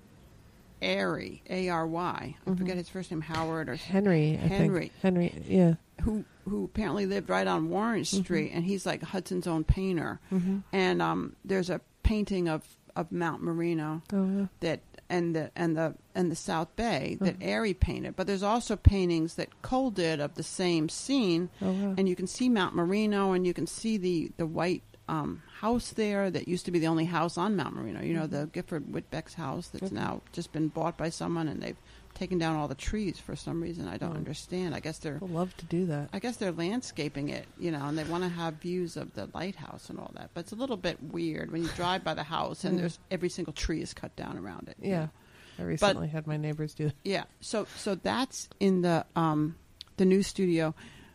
Ary, A R Y. I Mhm. forget his first name, Howard or Henry. I Henry. Think. Henry. Yeah. who who apparently lived right on Warren Street, and he's like Hudson's own painter. Mm-hmm. And um, there's a painting of, of Mount Marino Oh wow. that and the and the and the South Bay that Uh-huh. Ary painted. But there's also paintings that Cole did of the same scene, Oh wow. and you can see Mount Marino, and you can see the the white um, house there that used to be the only house on Mount Marino. You know, the Gifford Whitbeck's house that's Okay. now just been bought by someone, and they've taken down all the trees for some reason. I don't Oh. understand. I guess they're I'd love to do that. I guess they're landscaping it, you know, and they want to have views of the lighthouse and all that. But it's a little bit weird when you drive by the house and Yeah. there's every single tree is cut down around it. you Yeah. know. I recently had my neighbors do that. Yeah. So so that's in the um the new studio.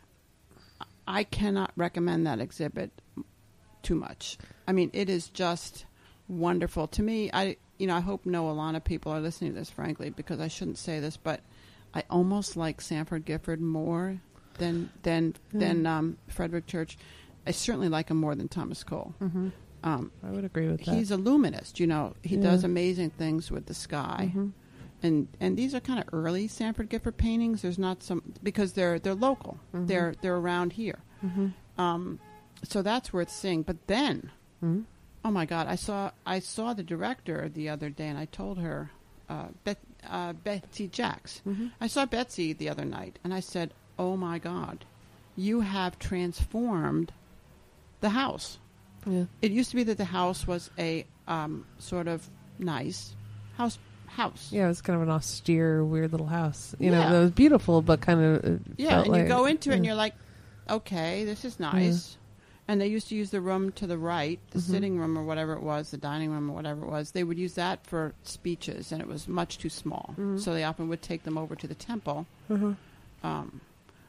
I cannot recommend that exhibit too much. I mean, it is just wonderful to me. I you know I hope no Alana people are listening to this, frankly, because I shouldn't say this, but I almost like Sanford Gifford more than than Yeah. than um, Frederick Church. I certainly like him more than Thomas Cole. Mm-hmm. Um, I would agree with that. he's a luminist, you know. He Yeah. does amazing things with the sky. Mhm. And and these are kind of early Sanford Gifford paintings. There's not some because they're they're local. Mhm. They're they're around here. Mhm. Um, so that's worth seeing. But then, Mhm. oh my God, I saw I saw the director the other day, and I told her, uh, Bet, uh, Betsy Jacks. Mhm. I saw Betsy the other night, and I said, "Oh my God, you have transformed the house." Yeah. It used to be that the house was a um, sort of nice house house. Yeah, it was kind of an austere, weird little house. You know, Yeah. that was beautiful, but kind of uh, Yeah, felt and you like- go into it and yeah. you're like, okay, this is nice. And they used to use the room to the right, the Mhm. sitting room or whatever it was, the dining room or whatever it was. They would use that for speeches, and it was much too small. Mhm. So they often would take them over to the temple. Uh-huh. Um,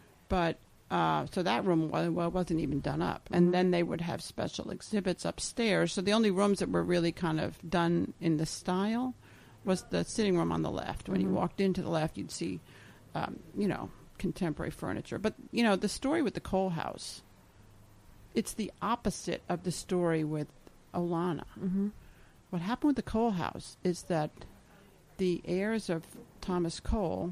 but uh, so that room wa- well, wasn't even done up. Mhm. And then they would have special exhibits upstairs. So the only rooms that were really kind of done in the style was the sitting room on the left. When Mhm. you walked into the left, you'd see, um, you know, contemporary furniture. But, you know, the story with the Cole House, it's the opposite of the story with Olana. Mhm. What happened with the Cole House is that the heirs of Thomas Cole,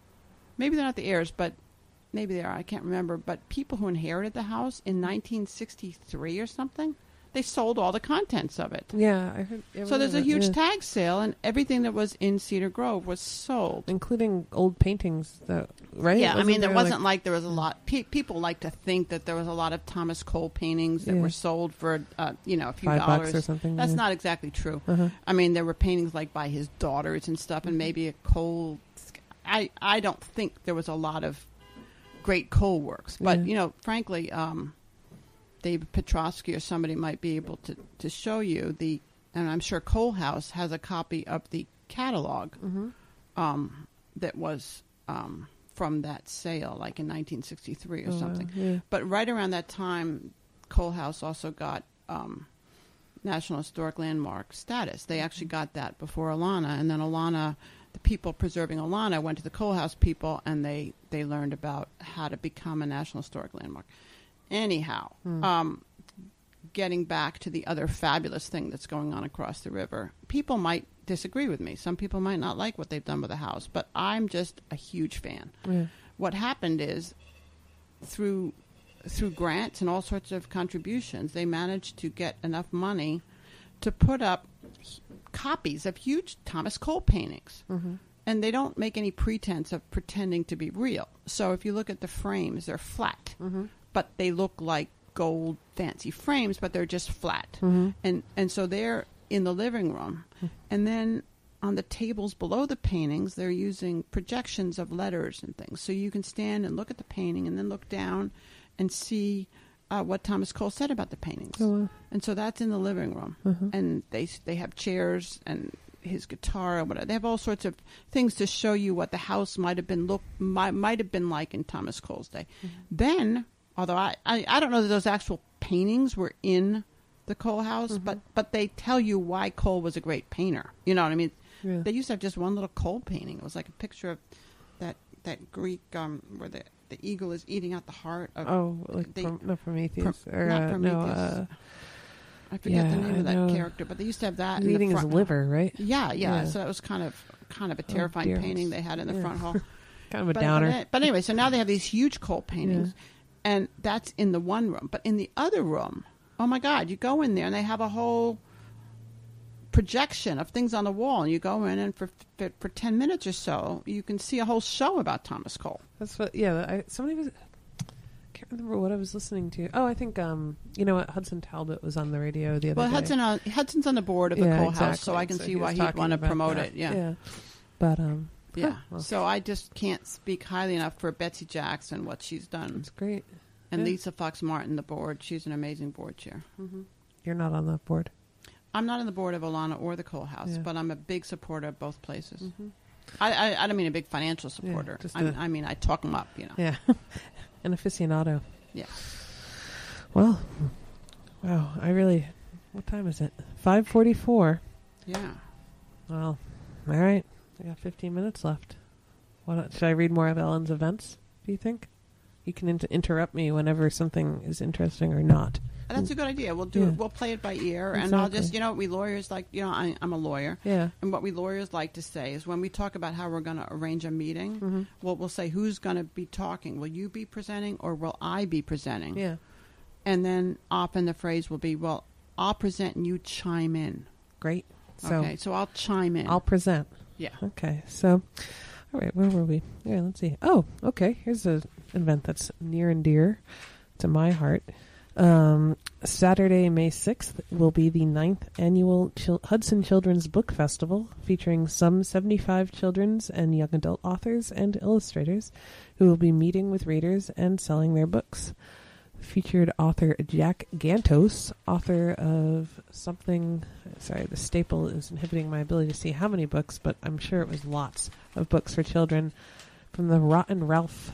maybe they're not the heirs, but maybe they are, I can't remember, but people who inherited the house in nineteen sixty-three or something, they sold all the contents of it. Yeah, I heard. I So there's a remember huge that, yeah. tag sale, and everything that was in Cedar Grove was sold. including old paintings, that right? Yeah, I Wasn't mean, there there, wasn't like, like, there was a lot. Pe- people like to think that there was a lot of Thomas Cole paintings that Yeah. were sold for, uh, you know, a few five dollars. bucks or something. That's yeah. not exactly true. Uh-huh. I mean, there were paintings like by his daughters and stuff, and maybe a Cole. I I don't think there was a lot of great Cole works, but Yeah. you know, frankly, um, David Petrosky or somebody might be able to to show you the, and I'm sure Cole House has a copy of the catalog Mhm. um, that was um, from that sale, like in nineteen sixty-three or Oh, wow. something. Yeah. But right around that time, Cole House also got um, National Historic Landmark status. They actually got that before Olana, and then Olana, the people preserving Olana went to the Cole House people, and they, they learned about how to become a National Historic Landmark. Anyhow, Hmm. um, getting back to the other fabulous thing that's going on across the river, people might disagree with me. Some people might not like what they've done with the house, but I'm just a huge fan. Yeah. What happened is, through through grants and all sorts of contributions, they managed to get enough money to put up h- copies of huge Thomas Cole paintings. Mm-hmm. And they don't make any pretense of pretending to be real. So if you look at the frames, they're flat, Mm-hmm. but they look like gold fancy frames, but they're just flat. Mm-hmm. And and so they're in the living room. And then on the tables below the paintings, they're using projections of letters and things. So you can stand and look at the painting and then look down and see uh, what Thomas Cole said about the paintings. Oh, wow. And so that's in the living room. Uh-huh. And they they have chairs and his guitar or whatever. They have all sorts of things to show you what the house might have been look might, might have been like in Thomas Cole's day. Mm-hmm. Then, although I, I, I don't know that those actual paintings were in the Cole house, Mm-hmm. but but they tell you why Cole was a great painter. You know what I mean? Yeah. They used to have just one little Cole painting. It was like a picture of that that Greek um, where the the eagle is eating out the heart of. Oh, like they- Prom- not Prometheus, Pro- or not uh, Prometheus. no, uh, I forget yeah, the name I of that know. character, but they used to have that. in eating the his front liver, right? Yeah, yeah, Yeah. So that was kind of kind of a Oh, terrifying dear. painting they had in the Yeah. front hall. Kind of a But, downer. but, but anyway, so now they have these huge Cole paintings, and that's in the one room. But in the other room, oh my God, you go in there and they have a whole projection of things on the wall, and you go in and for for, for ten minutes or so, you can see a whole show about Thomas Cole. That's what. Yeah, I, somebody was. I can't remember what I was listening to. Oh, I think um, you know what, Hudson Talbot was on the radio the other Well, day. Hudson uh, Hudson's on the board of the Yeah, Cole exactly. House, so I can So see he why was he'd talking want to about promote that. it. Yeah. yeah. But um, Yeah. huh, well, So I just can't speak highly enough for Betsy Jackson, what she's done. it's great. And Yeah. Lisa Fox Martin, the board. She's an amazing board chair. Mm-hmm. You're not on that board. I'm not on the board of Olana or the Cole House, Yeah. but I'm a big supporter of both places. Mm-hmm. I, I, I don't mean a big financial supporter. just I, a- I mean, I talk them up, you know. Yeah, an aficionado. Yeah. Well, wow. I really. What time is it? Five forty-four. Yeah. Well, all right. I got fifteen minutes left. What should I read more of Ellen's events? Do you think? You can inter- interrupt me whenever something is interesting or not. That's a good idea. We'll do Yeah. it. We'll play it by ear, and I'll just, Exactly. you know, what we lawyers like. You know, I, I'm a lawyer, Yeah. and what we lawyers like to say is when we talk about how we're going to arrange a meeting, Mm-hmm. well, we'll say who's going to be talking. Will you be presenting, or will I be presenting? Yeah. And then often the phrase will be, "Well, I'll present and you chime in." Great. So okay, so I'll chime in. I'll present. yeah. Okay. So, all right. Where were we? Yeah. Let's see. Oh, okay. Here's an event that's near and dear to my heart. Um, Saturday, May sixth, will be the ninth annual Chil- Hudson Children's Book Festival, featuring some seventy-five children's and young adult authors and illustrators who will be meeting with readers and selling their books. Featured author Jack Gantos, author of something, sorry, the staple is inhibiting my ability to see how many books, but I'm sure it was lots of books for children, from the Rotten Ralph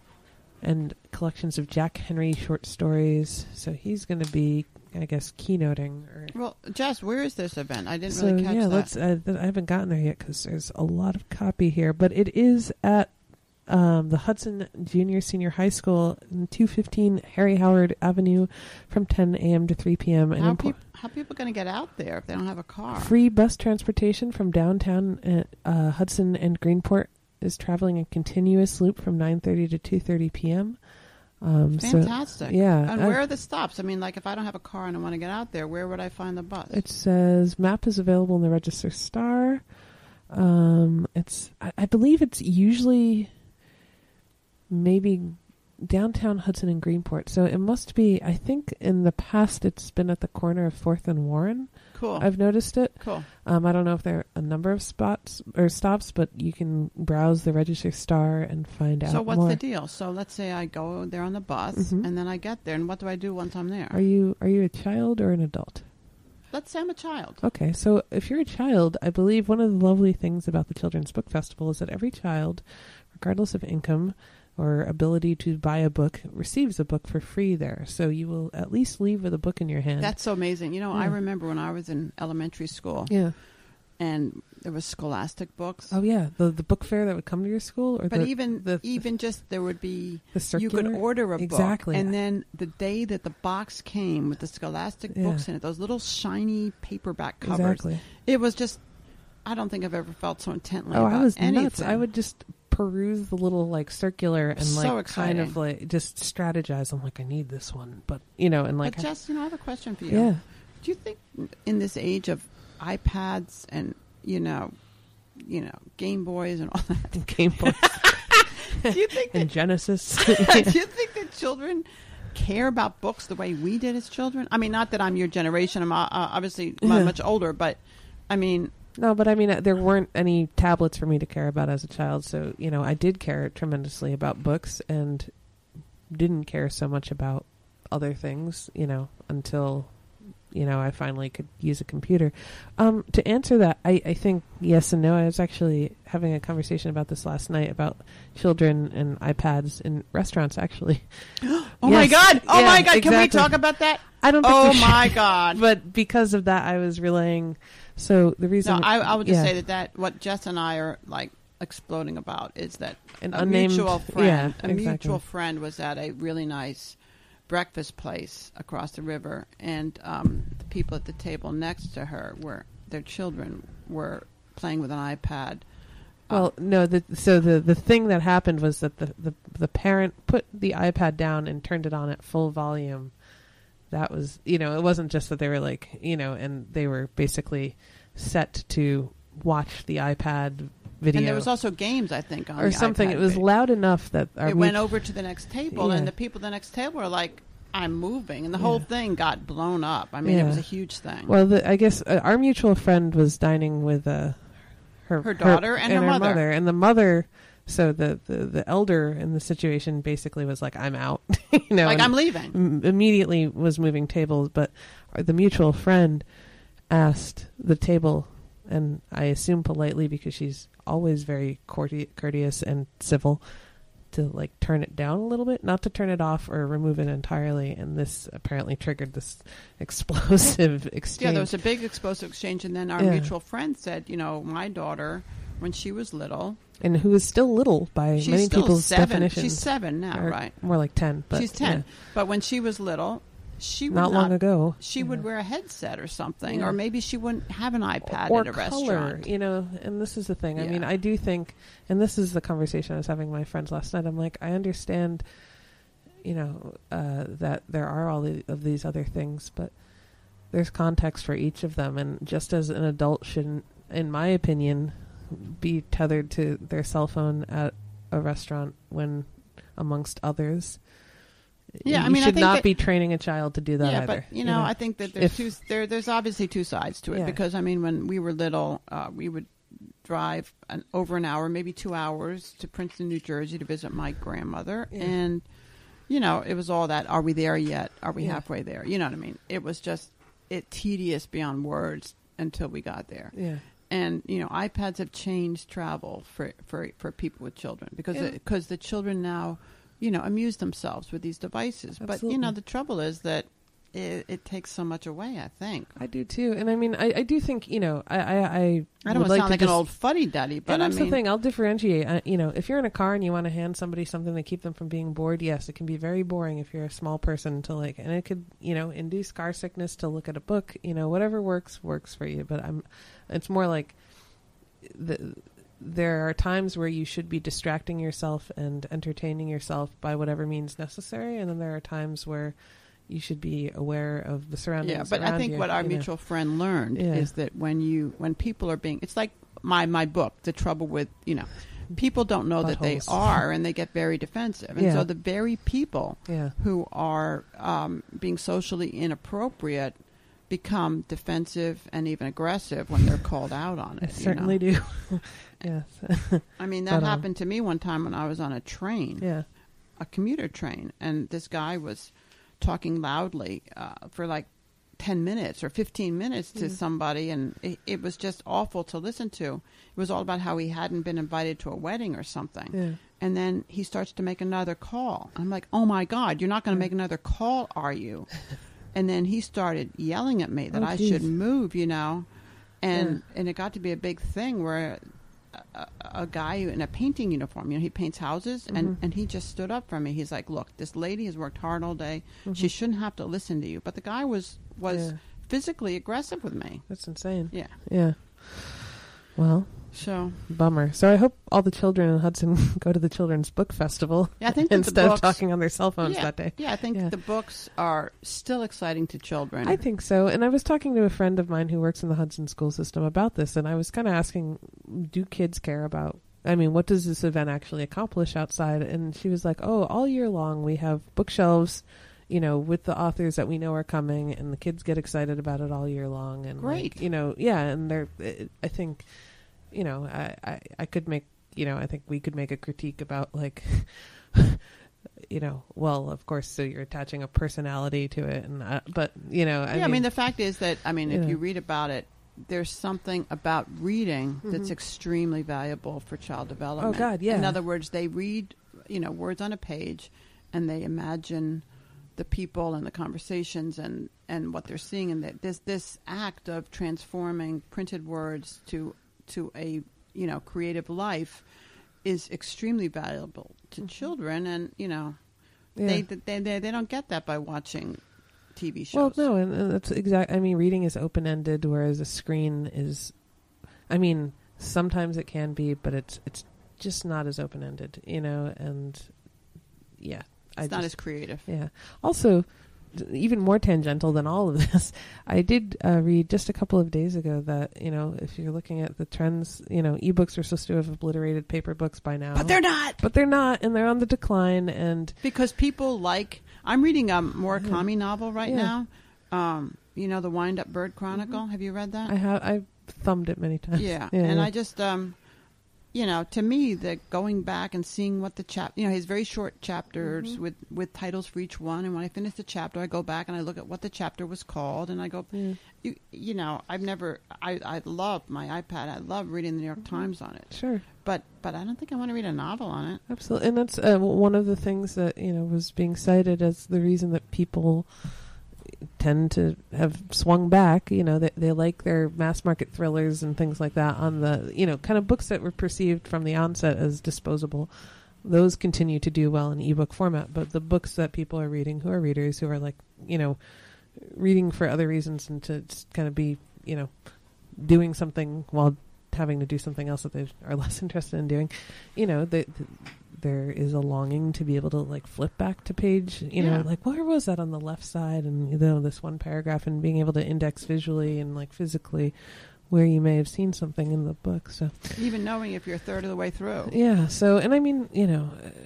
and collections of Jack Henry short stories. So he's going to be, I guess, keynoting. Or Well, Jess, where is this event? I didn't so really catch yeah, that. let's. Uh, th- I haven't gotten there yet because there's a lot of copy here, but it is at um, the Hudson Junior Senior High School, two fifteen Harry Howard Avenue, from ten a.m. to three p.m. And how, impo- peop- how people going to get out there if they don't have a car? free bus transportation from downtown at, uh, Hudson and Greenport is traveling a continuous loop from nine thirty to two thirty p.m. Um, Fantastic. So, yeah. And uh, where are the stops? I mean, like if I don't have a car and I want to get out there, where would I find the bus? It says map is available in the Register Star. Um, it's I, I believe it's usually maybe downtown Hudson and Greenport. So it must be. I think in the past it's been at the corner of Fourth and Warren. cool. I've noticed it. cool. Um, I don't know if there are a number of spots or stops, but you can browse the Register Star and find out So what's more. the deal? So let's say I go there on the bus, Mhm. and then I get there, and what do I do once I'm there? Are you are you a child or an adult? Let's say I'm a child. Okay, so if you're a child, I believe one of the lovely things about the Children's Book Festival is that every child, regardless of income or ability to buy a book, receives a book for free there. So you will at least leave with a book in your hand. That's so amazing. You know, I Yeah. remember when I was in elementary school, yeah. and there was Scholastic books. Oh yeah, the the book fair that would come to your school, or But the, even the, even just there would be the circular. you could order a Exactly. book, and then the day that the box came with the Scholastic Yeah. books in it, those little shiny paperback covers, exactly. it was just. I don't think I've ever felt so intently Oh, about I was anything. nuts. I would just peruse the little like circular and So like kind exciting. of like just strategize. I'm like, I need this one, but you know, and like, but Jess, you know, I have a question for you. yeah, Do you think in this age of iPads and, you know, you know, Game Boys and all that. Game Boys. Do you think and that, Genesis? do you think that children care about books the way we did as children? I mean, not that I'm your generation. I'm uh, obviously Yeah. much older, but I mean, No, but I mean, uh, there weren't any tablets for me to care about as a child. So, you know, I did care tremendously about books and didn't care so much about other things, you know, until, you know, I finally could use a computer. Um, to answer that, I, I think yes and no. I was actually having a conversation about this last night about children and iPads in restaurants, actually. oh my Yes. God. Oh Yeah, my God. Can we exactly. talk about that? I don't think Oh we should, my God. but because of that, I was relaying. So the reason, No, I, I would just yeah. say that, that what Jess and I are like exploding about is that An a unnamed- mutual friend, yeah, a exactly. mutual friend was at a really nice breakfast place across the river, and um, the people at the table next to her were their children were playing with an iPad. Well, no. The, so the the thing that happened was that the, the the parent put the iPad down and turned it on at full volume. That was, you know, it wasn't just that they were like, you know, and they were basically set to watch the iPad video. And there was also games, I think, on or the something. iPad It was video. loud enough that our It went mut- over to the next table, Yeah. and the people at the next table were like, I'm moving. And the Yeah. whole thing got blown up. I mean, it Yeah. was a huge thing. Well, the, I guess uh, our mutual friend was dining with uh, her Her daughter and her mother. and the mother. So the, the, the elder in the situation basically was like, "I'm out," you know, like, and I'm leaving. m- immediately was moving tables. But the mutual friend asked the table, and I assume politely because she's always very courte- courteous and civil, to like turn it down a little bit, not to turn it off or remove it entirely. And this apparently triggered this explosive exchange. Yeah, there was a big explosive exchange, and then our Yeah. mutual friend said, you know, my daughter, when she was little, and who is still little by she's many still people's seven. definitions. She's seven now, Or right? More like ten. But She's ten. yeah. But when she was little, she would Not not, long ago. she Yeah. would wear a headset or something, Yeah. or maybe she wouldn't have an iPad or at a color, restaurant. you know. And this is the thing. I mean, Yeah. I do think, and this is the conversation I was having with my friends last night. I'm like, I understand, you know, uh, that there are all the, of these other things, but there's context for each of them. And just as an adult shouldn't, in my opinion, be tethered to their cell phone at a restaurant when, amongst others. Yeah, you I mean, I should think not that- be training a child to do that yeah, either. but you know, I think that there's If- two. There, there's obviously two sides to it Yeah. because I mean, when we were little, uh, we would drive an, over an hour, maybe two hours, to Princeton, New Jersey, to visit my grandmother, Yeah. and you know, it was all that. Are we there yet? Are we Yeah. halfway there? You know what I mean? It was just it tedious beyond words until we got there. Yeah. And you know, iPads have changed travel for for, for people with children because Yeah. because the children now, you know, amuse themselves with these devices. But you know, Absolutely. the trouble is that it, it takes so much away. I think I do too, and I mean, I, I do think, you know, I I, I, I don't would want to like sound to like just, an old fuddy duddy, but and I that's mean, the thing. I'll differentiate. Uh, you know, if you're in a car and you want to hand somebody something to keep them from being bored, yes, it can be very boring if you're a small person to like, and it could, you know, induce car sickness to look at a book. You know, whatever works works for you. But I'm, it's more like the. There are times where you should be distracting yourself and entertaining yourself by whatever means necessary, and then there are times where you should be aware of the surroundings. yeah. But I around think you, what our you know. mutual friend learned Yeah. is that when you when people are being, it's like my my book, The Trouble with, you know, people don't know that they Buttholes. are, and they get very defensive, and Yeah. so the very people Yeah. who are um, being socially inappropriate become defensive and even aggressive when they're called out on I it. you certainly know? do. Yes. I mean, that But, um, happened to me one time when I was on a train, Yeah. a commuter train, and this guy was talking loudly uh, for like ten minutes or fifteen minutes to Mhm. somebody, and it, it was just awful to listen to. It was all about how he hadn't been invited to a wedding or something. Yeah. And then he starts to make another call. I'm like, oh my God, you're not going to Yeah. make another call, are you? And then he started yelling at me that Oh, I geez. should move, you know. And and it got to be a big thing where a, a guy in a painting uniform, you know, he paints houses, and, Mhm. and he just stood up for me. He's like, look, this lady has worked hard all day. Mhm. She shouldn't have to listen to you. But the guy was, was Yeah. physically aggressive with me. That's insane. Yeah. Yeah. Well, So bummer. So I hope all the children in Hudson go to the Children's Book Festival yeah, I think that instead the books, of talking on their cell phones yeah, that day. Yeah, I think Yeah. the books are still exciting to children. I think so. And I was talking to a friend of mine who works in the Hudson school system about this, and I was kind of asking, do kids care about, I mean, what does this event actually accomplish outside? And she was like, oh, all year long we have bookshelves, you know, with the authors that we know are coming, and the kids get excited about it all year long. And Great. like, you know, yeah, and they're, I think, you know, I, I, I could make, you know, I think we could make a critique about like, you know, well, of course, so you're attaching a personality to it, and uh, but you know, I yeah, mean, I mean, the fact is that I mean, if Yeah. you read about it, there's something about reading that's Mhm. extremely valuable for child development. Oh, God, yeah. In other words, they read, you know, words on a page, and they imagine the people and the conversations and, and what they're seeing, and that this this act of transforming printed words to to a you know creative life is extremely valuable to Mhm. children, and you know yeah. they, they they they don't get that by watching T V Well, shows. no, and, and that's exact. I mean, reading is open ended, whereas a screen is. I mean, sometimes it can be, but it's it's just not as open ended, you know. And yeah, It's I not just, as creative. yeah. Also, d- even more tangential than all of this, I did uh, read just a couple of days ago that you know, if you're looking at the trends, you know, ebooks are supposed to have obliterated paper books by now, But they're not, but they're not, and they're on the decline. And because people like. I'm reading a Murakami novel right Yeah. now. Um, you know, the Wind Up Bird Chronicle. Have you read that? I have I thumbed it many times. Yeah, yeah and yeah. I just, um, you know, to me, the going back and seeing what the chap, you know, his very short chapters Mhm. with with titles for each one, and when I finish the chapter, I go back and I look at what the chapter was called, and I go, Yeah. you, you know, I've never, I, I love my iPad, I love reading the New York Mm-hmm. Times on it, Sure. but but I don't think I want to read a novel on it. Absolutely, and that's uh, one of the things that you know was being cited as the reason that people tend to have swung back. You know, they they like their mass market thrillers and things like that on the you know kind of books that were perceived from the onset as disposable. Those continue to do well in ebook format, but the books that people are reading, who are readers, who are like you know reading for other reasons and to just kind of be you know doing something while having to do something else that they are less interested in doing, you know, they, the, there is a longing to be able to like flip back to page, you Yeah. know, like where was that on the left side, and you know this one paragraph, and being able to index visually and like physically where you may have seen something in the book. So Even knowing if you're a third of the way through. yeah, so and I mean, you know,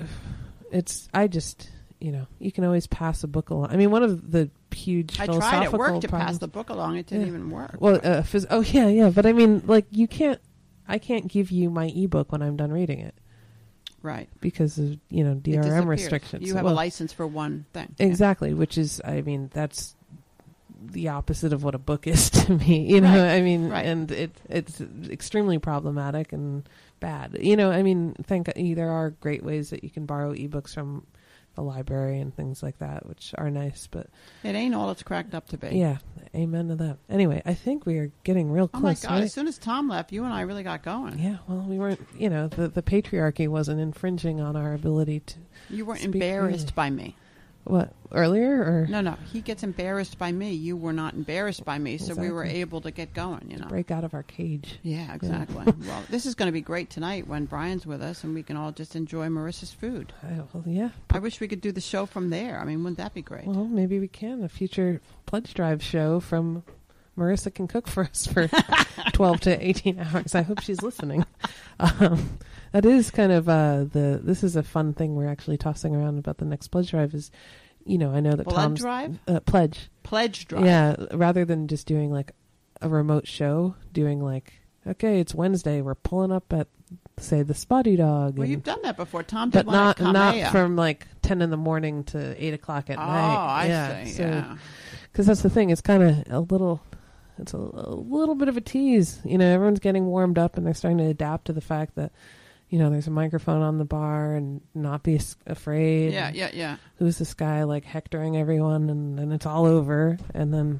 it's I just you know you can always pass a book along. I mean, one of the huge I philosophical tried at work to problems, pass the book along. It didn't Yeah. even work. well, uh, phys- oh yeah, yeah, but I mean, like you can't, I can't give you my ebook when I'm done reading it right. because of you know D It R M disappears. restrictions. You have Well, a license for one thing. Yeah. exactly, which is, I mean, that's the opposite of what a book is to me. You know, Right, I mean, right. and it it's extremely problematic and bad. You know, I mean, thank there are great ways that you can borrow ebooks from the library and things like that, which are nice, but It ain't all it's cracked up to be. yeah, amen to that. Anyway, I think we are getting real Oh my close. God! right? As soon as Tom left, you and I really got going. Yeah, well, we weren't, you know, the, the patriarchy wasn't infringing on our ability to, You weren't Speak embarrassed freely. by me. what, earlier, or No, no. He gets embarrassed by me. You were not embarrassed by me, so we were Exactly. able to get going. You know. break out of our cage? Yeah, exactly. Well, this is going to be great tonight when Brian's with us, and we can all just enjoy Marissa's food. I, well, yeah. I wish we could do the show from there. I mean, wouldn't that be great? Well, maybe we can. A future pledge drive show from Marissa can cook for us for twelve to eighteen hours. I hope she's listening. Um, that is kind of uh, the, this is a fun thing we're actually tossing around about the next pledge drive is, you know, I know that Blood Tom's drive? uh, pledge. Pledge drive. Yeah, rather than just doing like a remote show, doing like, okay, it's Wednesday, we're pulling up at, say, the Spotty Dog. Well, and- you've done that before. Tom did but one not at Kamea. not from like ten in the morning to eight o'clock at oh, night. I yeah, see. so, Yeah. because that's the thing. It's kind of a little, it's a, a little bit of a tease. You know, everyone's getting warmed up and they're starting to adapt to the fact that, you know, there's a microphone on the bar and not be s- afraid. Yeah, yeah, yeah. Who's this guy like hectoring everyone, and then it's all over. And then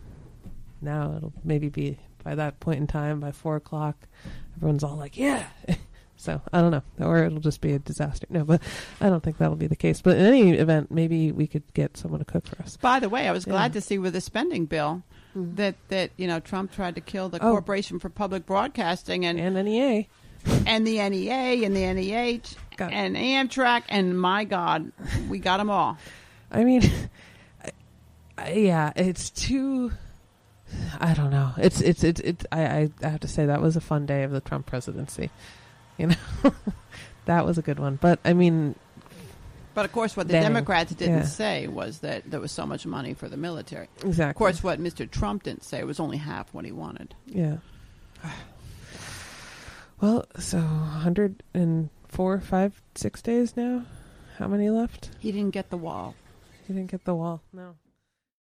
now it'll maybe be by that point in time, by four o'clock, everyone's all like, yeah. So I don't know, or it'll just be a disaster. No, but I don't think that'll be the case. But in any event, maybe we could get someone to cook for us. By the way, I was glad Yeah. to see with the spending bill, Mm. That that you know Trump tried to kill the Oh. Corporation for Public Broadcasting and And N E A. and the N E A and the N E H Got it. and Amtrak, and my God, we got them all. I mean, I, I, yeah, it's too. I don't know. It's it's it's it's. I, I I have to say that was a fun day of the Trump presidency. You know, that was a good one. But I mean, But of course, what the Dang. Democrats didn't Yeah. say was that there was so much money for the military. exactly. Of course, what Mister Trump didn't say was only half what he wanted. Yeah. Well, so one hundred four, five, six days now. How many left? He didn't get the wall. You didn't get the wall. No.